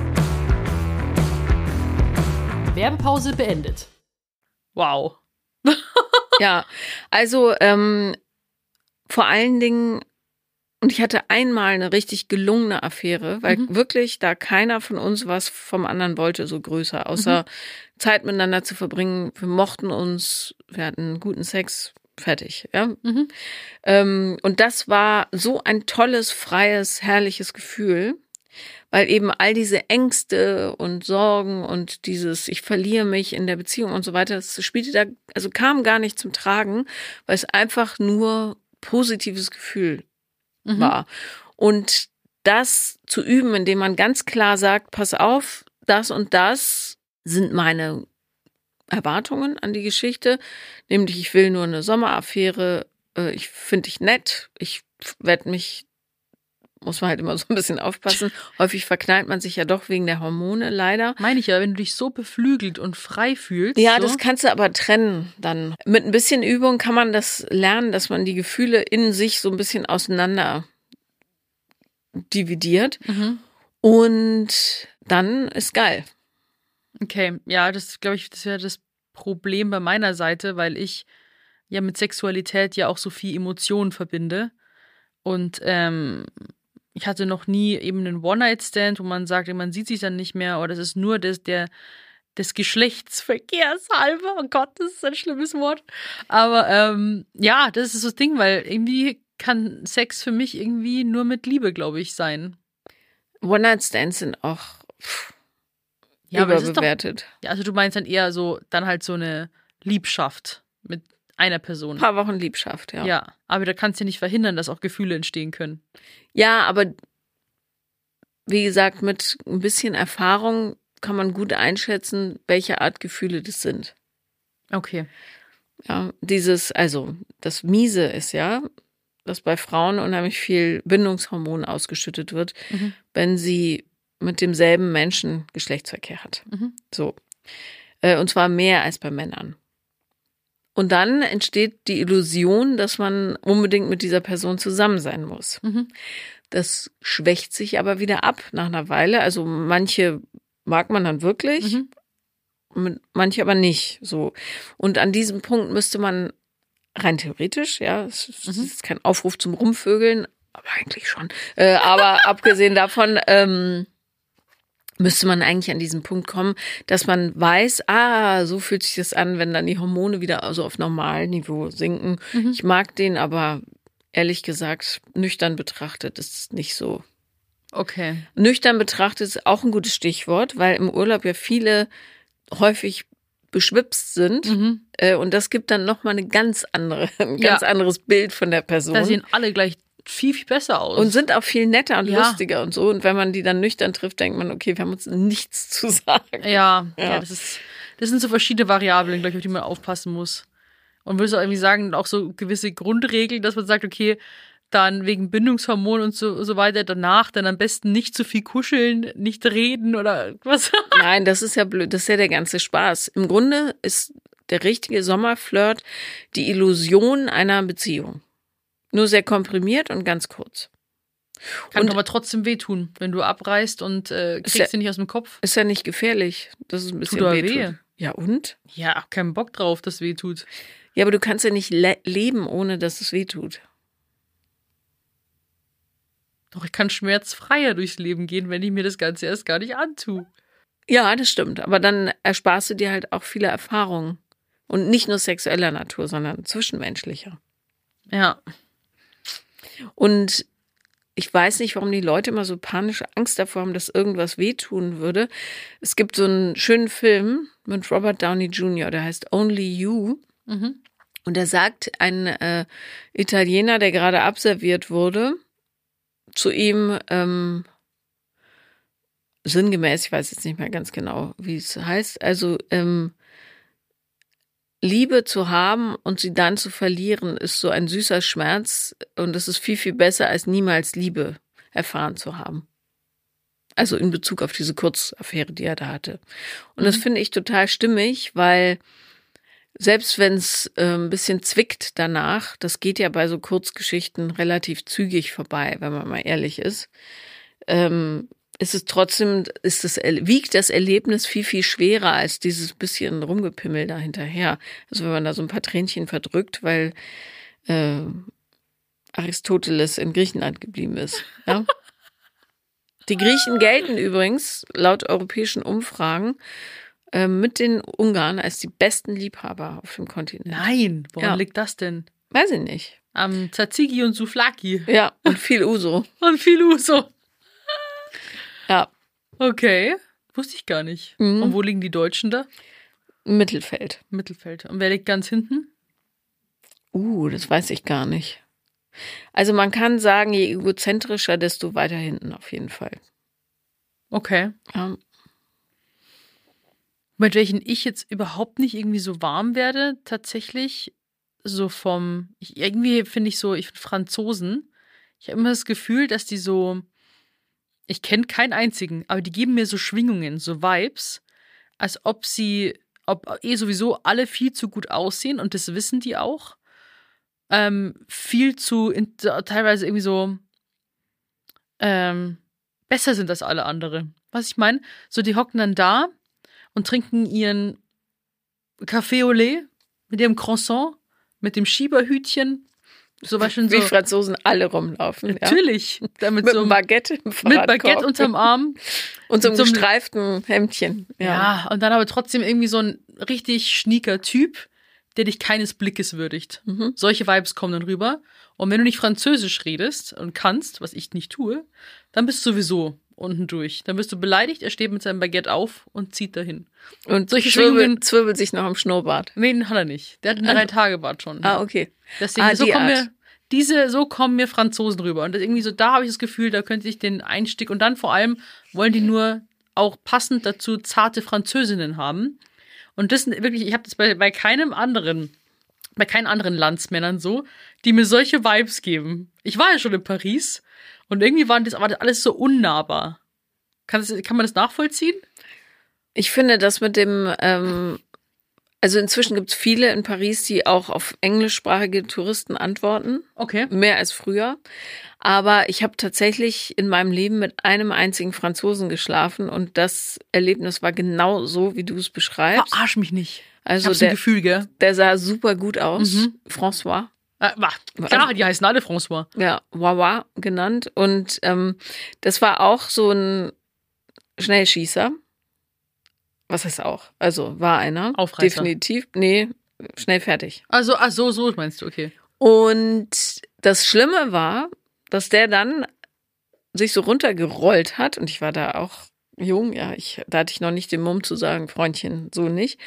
Werbepause beendet. Wow. Ja, also ähm, vor allen Dingen, und ich hatte einmal eine richtig gelungene Affäre, weil mhm. wirklich da keiner von uns was vom anderen wollte, so größer, außer mhm. Zeit miteinander zu verbringen. Wir mochten uns, wir hatten guten Sex, fertig. Ja? Mhm. Ähm, und das war so ein tolles, freies, herrliches Gefühl. Weil eben all diese Ängste und Sorgen und dieses, ich verliere mich in der Beziehung und so weiter, das spielte da, also kam gar nicht zum Tragen, weil es einfach nur positives Gefühl mhm. war. Und das zu üben, indem man ganz klar sagt, pass auf, das und das sind meine Erwartungen an die Geschichte, nämlich ich will nur eine Sommeraffäre, ich finde dich nett, ich werde mich muss man halt immer so ein bisschen aufpassen. Häufig verknallt man sich ja doch wegen der Hormone, leider. Meine ich ja, wenn du dich so beflügelt und frei fühlst. Ja, so. Das kannst du aber trennen dann. Mit ein bisschen Übung kann man das lernen, dass man die Gefühle in sich so ein bisschen auseinander dividiert. Mhm. Und dann ist geil. Okay, ja, das glaube ich, das wäre das Problem bei meiner Seite, weil ich ja mit Sexualität ja auch so viel Emotionen verbinde. Und ähm, ich hatte noch nie eben einen One-Night-Stand, wo man sagt, man sieht sich dann nicht mehr, oder das ist nur das, der, des Geschlechtsverkehrs halber. Oh Gott, das ist ein schlimmes Wort. Aber ähm, ja, das ist das Ding, weil irgendwie kann Sex für mich irgendwie nur mit Liebe, glaube ich, sein. One-Night-Stands sind auch pff, ja, überbewertet. Doch, ja, also du meinst dann eher so, dann halt so eine Liebschaft mit einer Person. Ein paar Wochen Liebschaft, ja. Ja, aber da kannst du ja nicht verhindern, dass auch Gefühle entstehen können. Ja, aber wie gesagt, mit ein bisschen Erfahrung kann man gut einschätzen, welche Art Gefühle das sind. Okay. Ja, dieses, also das Miese ist ja, dass bei Frauen unheimlich viel Bindungshormon ausgeschüttet wird, mhm. wenn sie mit demselben Menschen Geschlechtsverkehr hat. Mhm. So. Und zwar mehr als bei Männern. Und dann entsteht die Illusion, dass man unbedingt mit dieser Person zusammen sein muss. Mhm. Das schwächt sich aber wieder ab nach einer Weile. Also manche mag man dann wirklich, mhm. manche aber nicht. So. Und an diesem Punkt müsste man rein theoretisch, ja, es mhm. ist kein Aufruf zum Rumvögeln, aber eigentlich schon. Äh, aber abgesehen davon, ähm, müsste man eigentlich an diesen Punkt kommen, dass man weiß, ah, so fühlt sich das an, wenn dann die Hormone wieder so auf Normalniveau sinken. Mhm. Ich mag den, aber ehrlich gesagt, nüchtern betrachtet ist es nicht so. Okay. Nüchtern betrachtet ist auch ein gutes Stichwort, weil im Urlaub ja viele häufig beschwipst sind. Mhm. Äh, und das gibt dann nochmal eine ganz andere, ein ganz ja. anderes Bild von der Person. Da sehen alle gleich viel, viel besser aus. Und sind auch viel netter und ja. lustiger und so. Und wenn man die dann nüchtern trifft, denkt man, okay, wir haben uns nichts zu sagen. Ja, ja. ja das ist, das sind so verschiedene Variablen, glaube ich, auf die man aufpassen muss. Und würdest du auch irgendwie sagen, auch so gewisse Grundregeln, dass man sagt, okay, dann wegen Bindungshormon und so, so weiter danach dann am besten nicht zu viel kuscheln, nicht reden oder was? Nein, das ist ja blöd, das ist ja der ganze Spaß. Im Grunde ist der richtige Sommerflirt die Illusion einer Beziehung. Nur sehr komprimiert und ganz kurz. Kann Und- aber trotzdem wehtun, wenn du abreißt und äh, kriegst ja- sie nicht aus dem Kopf. Ist ja nicht gefährlich, dass es ein bisschen aber wehtut. weh. Ja, und? Ja, hab keinen Bock drauf, dass wehtut. Ja, aber du kannst ja nicht le- leben, ohne dass es wehtut. Doch ich kann schmerzfreier durchs Leben gehen, wenn ich mir das Ganze erst gar nicht antue. Ja, das stimmt. Aber dann ersparst du dir halt auch viele Erfahrungen. Und nicht nur sexueller Natur, sondern zwischenmenschlicher. Ja. Und ich weiß nicht, warum die Leute immer so panische Angst davor haben, dass irgendwas wehtun würde. Es gibt so einen schönen Film mit Robert Downey Junior, der heißt Only You. Mhm. Und da sagt ein äh, Italiener, der gerade abserviert wurde, zu ihm ähm, sinngemäß, ich weiß jetzt nicht mehr ganz genau, wie es heißt, also ähm, Liebe zu haben und sie dann zu verlieren, ist so ein süßer Schmerz und es ist viel, viel besser, als niemals Liebe erfahren zu haben. Also in Bezug auf diese Kurzaffäre, die er da hatte. Und das finde ich total stimmig, weil selbst wenn es äh, ein bisschen zwickt danach, das geht ja bei so Kurzgeschichten relativ zügig vorbei, wenn man mal ehrlich ist, ähm, ist es trotzdem, ist das, wiegt das Erlebnis viel, viel schwerer als dieses bisschen Rumgepimmel da hinterher. Also wenn man da so ein paar Tränchen verdrückt, weil äh, Aristoteles in Griechenland geblieben ist. Ja? Die Griechen gelten übrigens laut europäischen Umfragen äh, mit den Ungarn als die besten Liebhaber auf dem Kontinent. Nein, woran Ja. liegt das denn? Weiß ich nicht. Am Tzatziki und Souvlaki. Ja, und viel Uso. Und viel Uso. Ja, Okay, wusste ich gar nicht. Mhm. Und wo liegen die Deutschen da? im Mittelfeld. Mittelfeld. Und wer liegt ganz hinten? Uh, das weiß ich gar nicht. Also man kann sagen, je egozentrischer, desto weiter hinten auf jeden Fall. Okay. Ja. Mit welchen ich jetzt überhaupt nicht irgendwie so warm werde, tatsächlich so vom, ich, irgendwie finde ich so, ich finde Franzosen, ich habe immer das Gefühl, dass die so, ich kenne keinen einzigen, aber die geben mir so Schwingungen, so Vibes, als ob sie, ob eh sowieso alle viel zu gut aussehen und das wissen die auch. Ähm, viel zu, in, teilweise irgendwie so ähm, besser sind als alle andere. Was ich meine? So, die hocken dann da und trinken ihren Café au lait mit ihrem Croissant, mit dem Schieberhütchen. So was schon so. Wie Franzosen alle rumlaufen. Natürlich. Da mit, Mit so einem Baguette im mit Fahrradkorb. Baguette unterm Arm. Und so einem mit so einem- gestreiften Hemdchen. Ja. Ja. und dann aber trotzdem irgendwie so ein richtig schnieker Typ, der dich keines Blickes würdigt. Mhm. Solche Vibes kommen dann rüber. Und wenn du nicht Französisch redest und kannst, was ich nicht tue, dann bist du sowieso unten durch. Dann wirst du beleidigt, er steht mit seinem Baguette auf und zieht dahin. Und Solche zwirbelt, Schwingungen- zwirbelt sich noch im Schnurrbart. Nee, den hat er nicht. Der hat einen Also- Drei-Tage-Bart schon. Ah, okay. Deswegen, Ah, so die kommen Art. mir, diese, so kommen mir Franzosen rüber. Und das irgendwie so, da habe ich das Gefühl, da könnte ich den Einstieg, und dann vor allem wollen die nur auch passend dazu zarte Französinnen haben. Und das sind wirklich, ich habe das bei, bei keinem anderen, bei keinen anderen Landsmännern so, die mir solche Vibes geben. Ich war ja schon in Paris und irgendwie waren das aber alles so unnahbar. Kann, das, kann man das nachvollziehen? Ich finde das mit dem, ähm, also inzwischen gibt es viele in Paris, die auch auf englischsprachige Touristen antworten. Okay. Mehr als früher. Aber ich habe tatsächlich in meinem Leben mit einem einzigen Franzosen geschlafen und das Erlebnis war genau so, wie du es beschreibst. Verarsch mich nicht. Ich Also hab's ein der, Gefühl, gell? der sah super gut aus. Mhm. François. Äh, wach. Klar, die heißen alle François. Ja, Wawa genannt. Und ähm, das war auch so ein Schnellschießer. Was heißt auch? Also war einer. Aufreißer. Definitiv. Nee, schnell fertig. Also, ach so, so meinst du, okay. Und das Schlimme war, dass der dann sich so runtergerollt hat. Und ich war da auch jung, ja, ich, da hatte ich noch nicht den Mumm zu sagen, Freundchen, so nicht.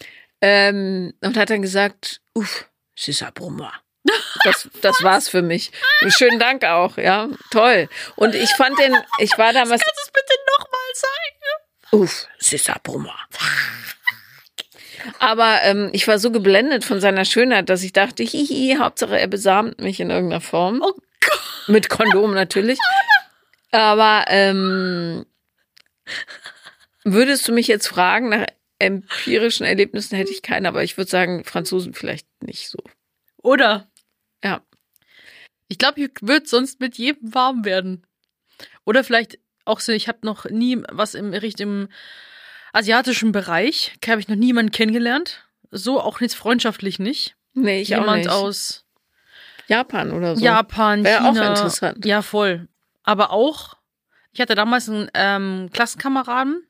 Ähm, und hat dann gesagt, uff, c'est ça pour moi. Das, das war's für mich. Schönen Dank auch, ja, toll. Und ich fand den, ich war damals, Kannst du es bitte nochmal sagen? uff, c'est ça pour moi. Aber ähm, ich war so geblendet von seiner Schönheit, dass ich dachte, hihi, Hauptsache er besamt mich in irgendeiner Form. Oh Gott. Mit Kondom natürlich. Aber ähm, würdest du mich jetzt fragen, nach empirischen Erlebnissen hätte ich keine, aber ich würde sagen, Franzosen vielleicht nicht so. Oder? Ja. Ich glaube, ich würde sonst mit jedem warm werden. Oder vielleicht auch so, ich habe noch nie was im Richtung asiatischen Bereich, habe ich noch niemanden kennengelernt. So auch jetzt freundschaftlich nicht. Nee, ich Jemand auch nicht. aus Japan oder so. Japan, Wäre China. auch interessant. Ja, voll. Aber auch, ich hatte damals einen ähm, Klassenkameraden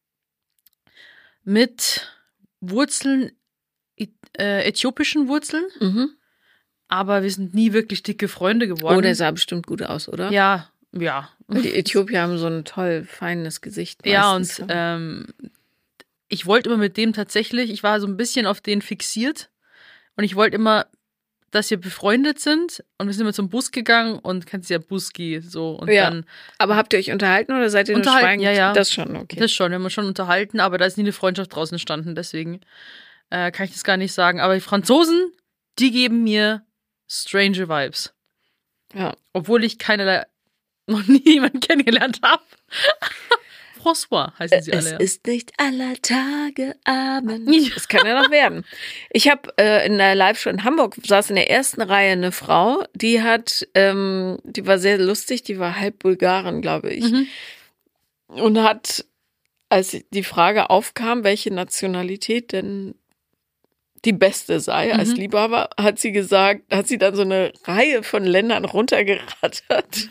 mit Wurzeln, äh, äthiopischen Wurzeln. Mhm. Aber wir sind nie wirklich dicke Freunde geworden. Oh, der sah bestimmt gut aus, oder? Ja, ja. Weil die Äthiopier haben so ein toll feines Gesicht. Ja, meistens, und ähm, ich wollte immer mit dem tatsächlich, ich war so ein bisschen auf den fixiert und ich wollte immer, dass wir befreundet sind und wir sind immer zum Bus gegangen und kennst ja Buski so und ja. dann. Aber habt ihr euch unterhalten oder seid ihr nur Unterhalten, schweigend? ja, ja. Das schon, okay. Das schon, wir haben uns schon unterhalten, aber da ist nie eine Freundschaft draußen entstanden, deswegen äh, kann ich das gar nicht sagen. Aber die Franzosen, die geben mir strange Vibes. Ja. Obwohl ich keinerlei, noch nie jemanden kennengelernt habe. François heißen sie Es alle. Ja. ist nicht aller Tage Abend. Ja. Das kann ja noch werden. Ich habe äh, in der Live-Show in Hamburg, saß in der ersten Reihe eine Frau, die hat, ähm, die war sehr lustig, die war halb Bulgarin, glaube ich. Mhm. Und hat, als die Frage aufkam, welche Nationalität denn die beste sei als Mhm. Liebhaber, hat sie gesagt, hat sie dann so eine Reihe von Ländern runtergerattert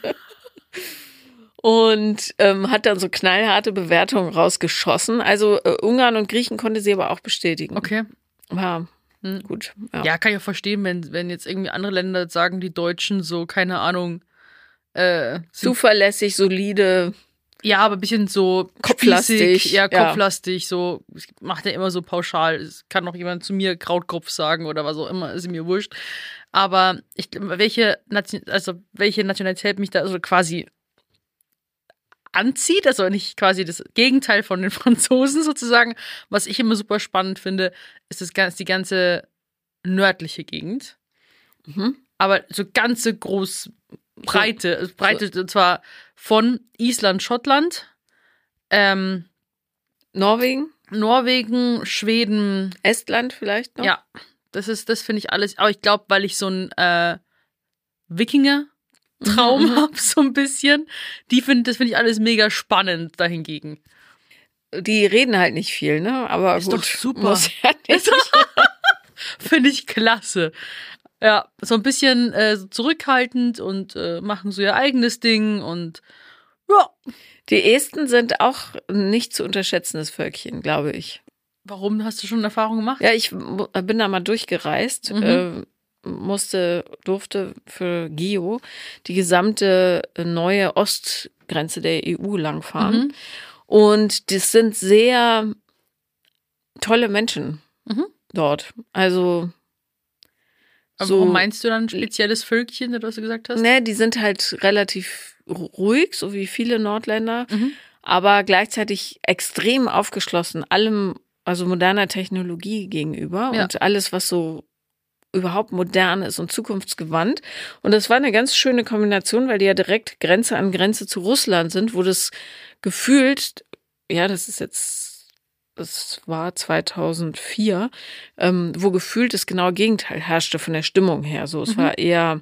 und ähm, hat dann so knallharte Bewertungen rausgeschossen. Also äh, Ungarn und Griechen konnte sie aber auch bestätigen. Okay. Ja, Hm. gut. Ja. Ja, kann ich auch verstehen, wenn, wenn jetzt irgendwie andere Länder sagen, die Deutschen so, keine Ahnung, äh, sind, Zuverlässig, solide. ja, aber ein bisschen so Kopflastig, spießig, ja, ja. kopflastig, so, macht er immer so pauschal. Es kann noch jemand zu mir Krautkopf sagen oder was auch immer, ist mir wurscht. Aber ich, welche, Nation, also welche Nationalität mich da also quasi anzieht, also nicht quasi das Gegenteil von den Franzosen sozusagen, was ich immer super spannend finde, ist das ganz, die ganze nördliche Gegend. Mhm. Aber so ganze groß Breite, Breite und zwar von Island, Schottland, ähm, Norwegen, Norwegen, Schweden, Estland vielleicht noch. ja, das ist, das finde ich alles, aber ich glaube, weil ich so ein äh, Wikinger-Traum Mhm, mhm. habe, so ein bisschen, die find, das finde ich alles mega spannend dahingegen. Die reden halt nicht viel, ne? Aber Ist gut, doch super. muss ja nicht. Finde ich klasse. Ja, so ein bisschen äh, so zurückhaltend und äh, machen so ihr eigenes Ding und ja. Die Esten sind auch nicht zu unterschätzendes Völkchen, glaube ich. Warum hast du schon Erfahrung gemacht? Ja, ich mu- bin da mal durchgereist, Mhm. äh, musste, durfte für Gio die gesamte neue Ostgrenze der E U langfahren. Mhm. Und das sind sehr tolle Menschen Mhm. dort. Also Aber so, warum meinst du dann ein spezielles Völkchen, oder was du gesagt hast? ne, die sind halt relativ ruhig, so wie viele Nordländer, Mhm. aber gleichzeitig extrem aufgeschlossen, allem, also moderner Technologie gegenüber Ja. und alles, was so überhaupt modern ist und zukunftsgewandt. Und das war eine ganz schöne Kombination, weil die ja direkt Grenze an Grenze zu Russland sind, wo das gefühlt, ja, das ist jetzt, das war zweitausendvier, ähm, wo gefühlt das genaue Gegenteil herrschte von der Stimmung her. So, es Mhm. war eher,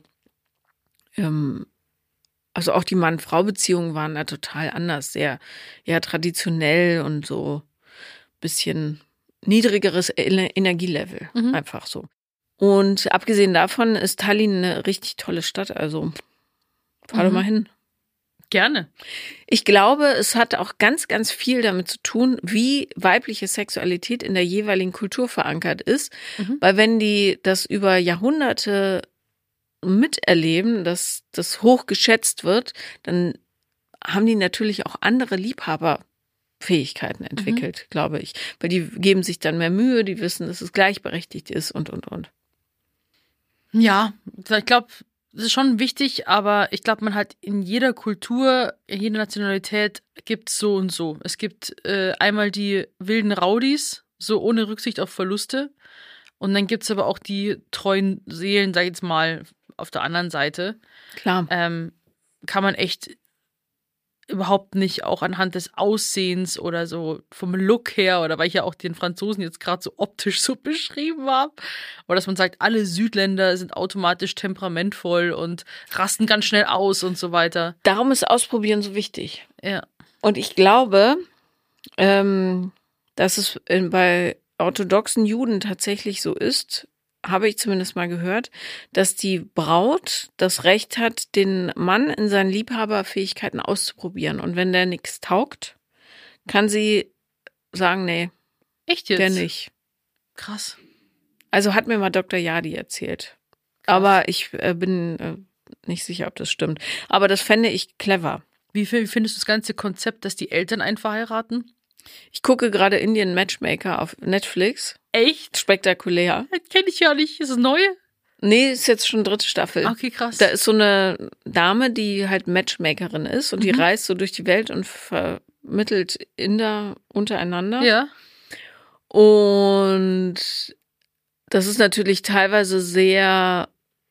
ähm, also auch die Mann-Frau-Beziehungen waren da total anders, sehr, ja, traditionell und so bisschen niedrigeres Ener- Energielevel, Mhm. einfach so. Und abgesehen davon ist Tallinn eine richtig tolle Stadt, also fahr doch Mhm. mal hin. Gerne. Ich glaube, es hat auch ganz, ganz viel damit zu tun, wie weibliche Sexualität in der jeweiligen Kultur verankert ist. Mhm. Weil wenn die das über Jahrhunderte miterleben, dass das hoch geschätzt wird, dann haben die natürlich auch andere Liebhaberfähigkeiten entwickelt, glaube ich. Weil die geben sich dann mehr Mühe, die wissen, dass es gleichberechtigt ist und, und, und. Ja, ich glaube, das ist schon wichtig, aber ich glaube, man hat in jeder Kultur, in jeder Nationalität gibt es so und so. Es gibt äh, einmal die wilden Rowdies, so ohne Rücksicht auf Verluste. Und dann gibt es aber auch die treuen Seelen, sag ich jetzt mal, auf der anderen Seite. Klar. Ähm, kann man echt überhaupt nicht auch anhand des Aussehens oder so vom Look her oder weil ich ja auch den Franzosen jetzt gerade so optisch so beschrieben habe. Oder dass man sagt, alle Südländer sind automatisch temperamentvoll und rasten ganz schnell aus und so weiter. Darum ist Ausprobieren so wichtig. Ja. Und ich glaube, ähm, dass es in, bei orthodoxen Juden tatsächlich so ist, habe ich zumindest mal gehört, dass die Braut das Recht hat, den Mann in seinen Liebhaberfähigkeiten auszuprobieren. Und wenn der nichts taugt, kann sie sagen, nee, Echt jetzt? der nicht. Krass. Also hat mir mal Doktor Jadi erzählt. Krass. Aber ich äh, bin äh, nicht sicher, ob das stimmt. Aber das fände ich clever. Wie findest du das ganze Konzept, dass die Eltern einen verheiraten? Ich gucke gerade Indian Matchmaker auf Netflix. Echt? Spektakulär. Das kenne ich ja nicht. Ist es neu? Nee, ist jetzt schon dritte Staffel. Okay, krass. Da ist so eine Dame, die halt Matchmakerin ist und Mhm. die reist so durch die Welt und vermittelt Inder untereinander. Ja. Und das ist natürlich teilweise sehr,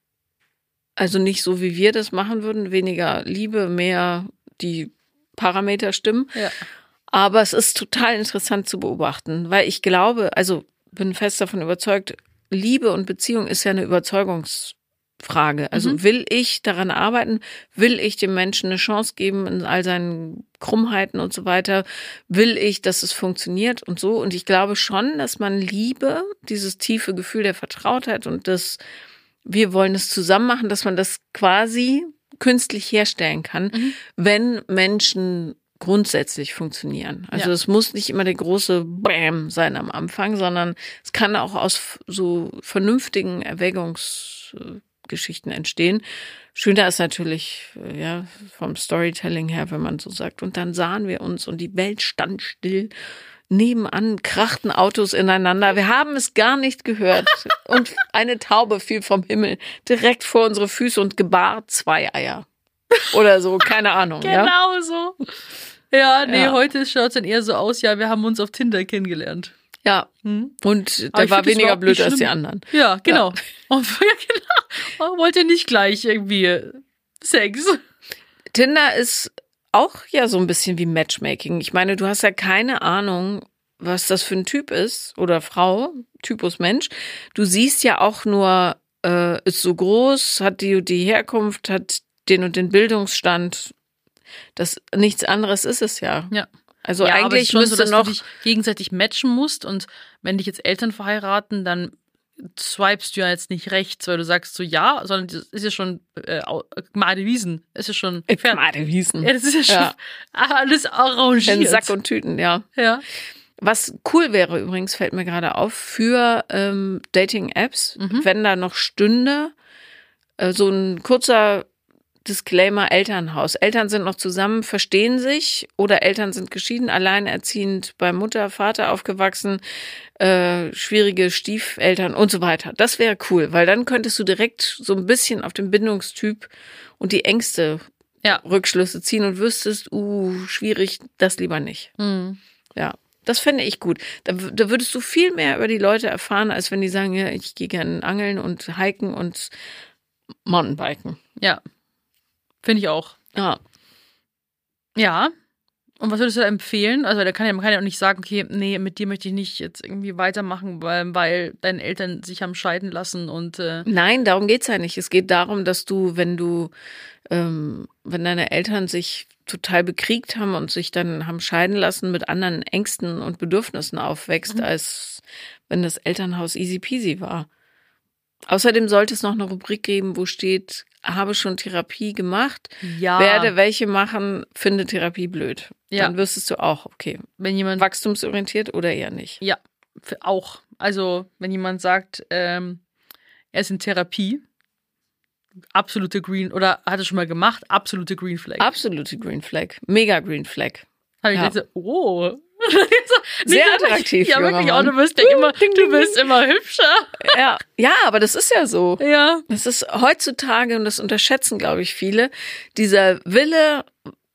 also nicht so, wie wir das machen würden, weniger Liebe, mehr die Parameter stimmen. Ja. Aber es ist total interessant zu beobachten, weil ich glaube, also bin fest davon überzeugt, Liebe und Beziehung ist ja eine Überzeugungsfrage. Also Mhm. will ich daran arbeiten? Will ich dem Menschen eine Chance geben in all seinen Krummheiten und so weiter? Will ich, dass es funktioniert und so? Und ich glaube schon, dass man Liebe, dieses tiefe Gefühl der Vertrautheit und das, wir wollen es zusammen machen, dass man das quasi künstlich herstellen kann, Mhm. wenn Menschen grundsätzlich funktionieren. Also Ja. es muss nicht immer der große Bam sein am Anfang, sondern es kann auch aus so vernünftigen Erwägungsgeschichten entstehen. Schöner ist natürlich, ja, vom Storytelling her, wenn man so sagt. Und dann sahen wir uns und die Welt stand still. Nebenan krachten Autos ineinander. Wir haben es gar nicht gehört. Und eine Taube fiel vom Himmel direkt vor unsere Füße und gebar zwei Eier. Oder so, keine Ahnung. Ja? Genau so. Ja, nee, Ja. heute schaut es dann eher so aus, ja, wir haben uns auf Tinder kennengelernt. Ja, Hm? und Aber der ich war find das weniger überhaupt blöd nicht als die schlimm. anderen. Ja, genau. Und, ja, genau. Man wollte nicht gleich irgendwie Sex. Tinder ist auch ja so ein bisschen wie Matchmaking. Ich meine, du hast ja keine Ahnung, was das für ein Typ ist oder Frau, Typus Mensch. Du siehst ja auch nur, äh, ist so groß, hat die die Herkunft, hat den und den Bildungsstand. Das nichts anderes ist es ja. Ja. Also ja, aber es ist eigentlich schon müsste so, dass noch du dich gegenseitig matchen musst und wenn dich jetzt Eltern verheiraten, dann swipest du ja jetzt nicht rechts, weil du sagst so ja, sondern das ist ja schon äh, Gmade Wiesen. Es ist schon Gmade Wiesen. Ja, das ist ja schon Ja. alles arrangiert. in Sack und Tüten, ja. ja. Was cool wäre übrigens, fällt mir gerade auf, für ähm, Dating-Apps, Mhm. wenn da noch stünde, äh, so ein kurzer Disclaimer, Elternhaus. Eltern sind noch zusammen, verstehen sich oder Eltern sind geschieden, alleinerziehend bei Mutter, Vater aufgewachsen, äh, schwierige Stiefeltern und so weiter. Das wäre cool, weil dann könntest du direkt so ein bisschen auf den Bindungstyp und die Ängste Ja. Rückschlüsse ziehen und wüsstest, uh, schwierig, das lieber nicht. Mhm. Ja, das fände ich gut. Da, w- da würdest du viel mehr über die Leute erfahren, als wenn die sagen, ja, ich gehe gerne angeln und hiken und Mountainbiken. Ja. Finde ich auch. Ja, Ja. Und was würdest du da empfehlen? Also da kann ja, man kann ja auch nicht sagen, okay, nee, mit dir möchte ich nicht jetzt irgendwie weitermachen, weil, weil deine Eltern sich haben scheiden lassen und äh, nein, darum geht's ja nicht. Es geht darum, dass du, wenn du, ähm, wenn deine Eltern sich total bekriegt haben und sich dann haben scheiden lassen, mit anderen Ängsten und Bedürfnissen aufwächst, Mhm. als wenn das Elternhaus easy peasy war. Außerdem sollte es noch eine Rubrik geben, wo steht, habe schon Therapie gemacht, ja, werde welche machen, finde Therapie blöd. Ja. Dann wüsstest du auch, okay, wenn jemand wachstumsorientiert oder eher nicht. Ja, für- auch. Also, wenn jemand sagt, ähm, er ist in Therapie, absolute Green, oder hat es schon mal gemacht, absolute Green Flag. Absolute Green Flag, mega Green Flag. Habe ich Ja. gedacht, so, oh. Sehr Nicht, attraktiv, Ja, junger wirklich, oh, Mann. du wirst ja immer, du wirst immer hübscher. Ja, ja, aber das ist ja so. Ja. Das ist heutzutage, und das unterschätzen, glaube ich, viele, dieser Wille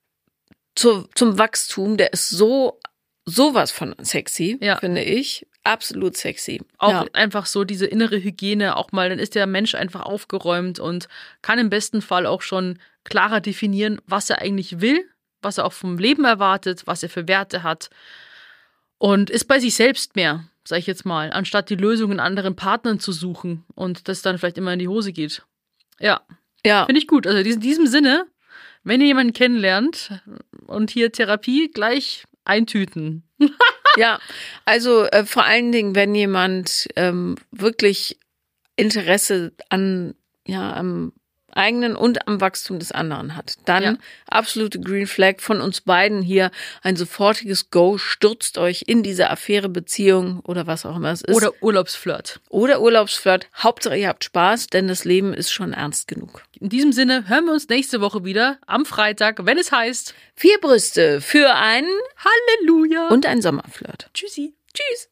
zu, zum Wachstum, der ist so, sowas von sexy, Ja. finde ich. Absolut sexy. Auch ja. einfach so diese innere Hygiene auch mal, dann ist der Mensch einfach aufgeräumt und kann im besten Fall auch schon klarer definieren, was er eigentlich will was er auch vom Leben erwartet, was er für Werte hat und ist bei sich selbst mehr, sag ich jetzt mal, anstatt die Lösung in anderen Partnern zu suchen und das dann vielleicht immer in die Hose geht. Ja, Ja. finde ich gut. Also in diesem Sinne, wenn ihr jemanden kennenlernt und hier Therapie, gleich eintüten. Ja, also äh, vor allen Dingen, wenn jemand ähm, wirklich Interesse an, ja, am eigenen und am Wachstum des anderen hat, dann Ja. absolute Green Flag von uns beiden hier, ein sofortiges Go, stürzt euch in diese Affäre, Beziehung oder was auch immer es ist. Oder Urlaubsflirt. Oder Urlaubsflirt. Hauptsache ihr habt Spaß, denn das Leben ist schon ernst genug. In diesem Sinne hören wir uns nächste Woche wieder am Freitag, wenn es heißt Vier Brüste für einen Halleluja und ein Sommerflirt. Tschüssi. Tschüss.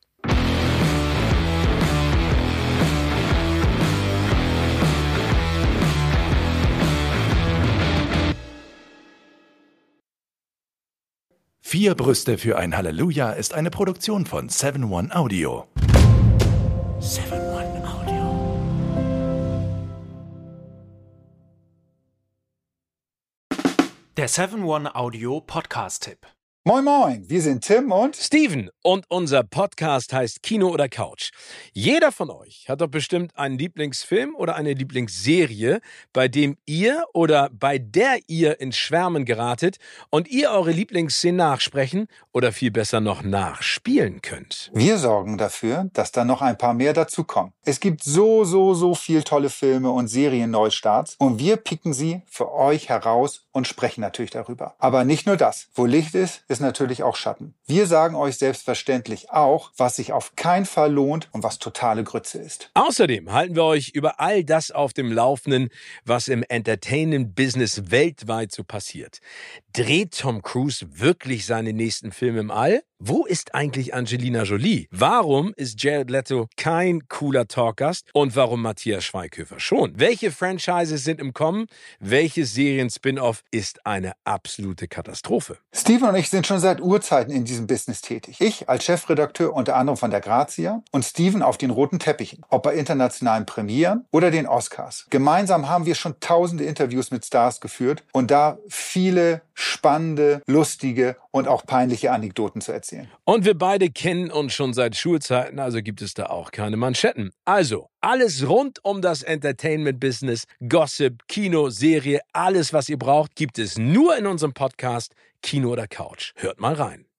Vier Brüste für ein Halleluja ist eine Produktion von seven one Audio. seven one Audio. Der seven one Audio Podcast-Tipp. Moin Moin, wir sind Tim und Steven und unser Podcast heißt Kino oder Couch. Jeder von euch hat doch bestimmt einen Lieblingsfilm oder eine Lieblingsserie, bei dem ihr oder bei der ihr ins Schwärmen geratet und ihr eure Lieblingsszenen nachsprechen oder viel besser noch nachspielen könnt. wir sorgen dafür, dass da noch ein paar mehr dazukommen. Es gibt so, so, so viel tolle Filme und Serien-Neustarts und wir picken sie für euch heraus und sprechen natürlich darüber. Aber nicht nur das. Wo Licht ist, ist natürlich auch Schatten. Wir sagen euch selbstverständlich auch, was sich auf keinen Fall lohnt und was totale Grütze ist. Außerdem halten wir euch über all das auf dem Laufenden, was im Entertainment-Business weltweit so passiert. Dreht Tom Cruise wirklich seine nächsten Filme im All? Wo ist eigentlich Angelina Jolie? Warum ist Jared Leto kein cooler Talkgast? Und warum Matthias Schweighöfer schon? Welche Franchises sind im Kommen? Welches Serien-Spin-Off ist eine absolute Katastrophe? Steven und ich sind schon seit Urzeiten in diesem Business tätig. Ich als Chefredakteur unter anderem von der Grazia und Steven auf den roten Teppichen, ob bei internationalen Premieren oder den Oscars. Gemeinsam haben wir schon tausende Interviews mit Stars geführt und da viele spannende, lustige und auch peinliche Anekdoten zu erzählen. Und wir beide kennen uns schon seit Schulzeiten, also gibt es da auch keine Manschetten. Also, alles rund um das Entertainment-Business, Gossip, Kino, Serie, alles, was ihr braucht, gibt es nur in unserem Podcast Kino oder Couch. Hört mal rein.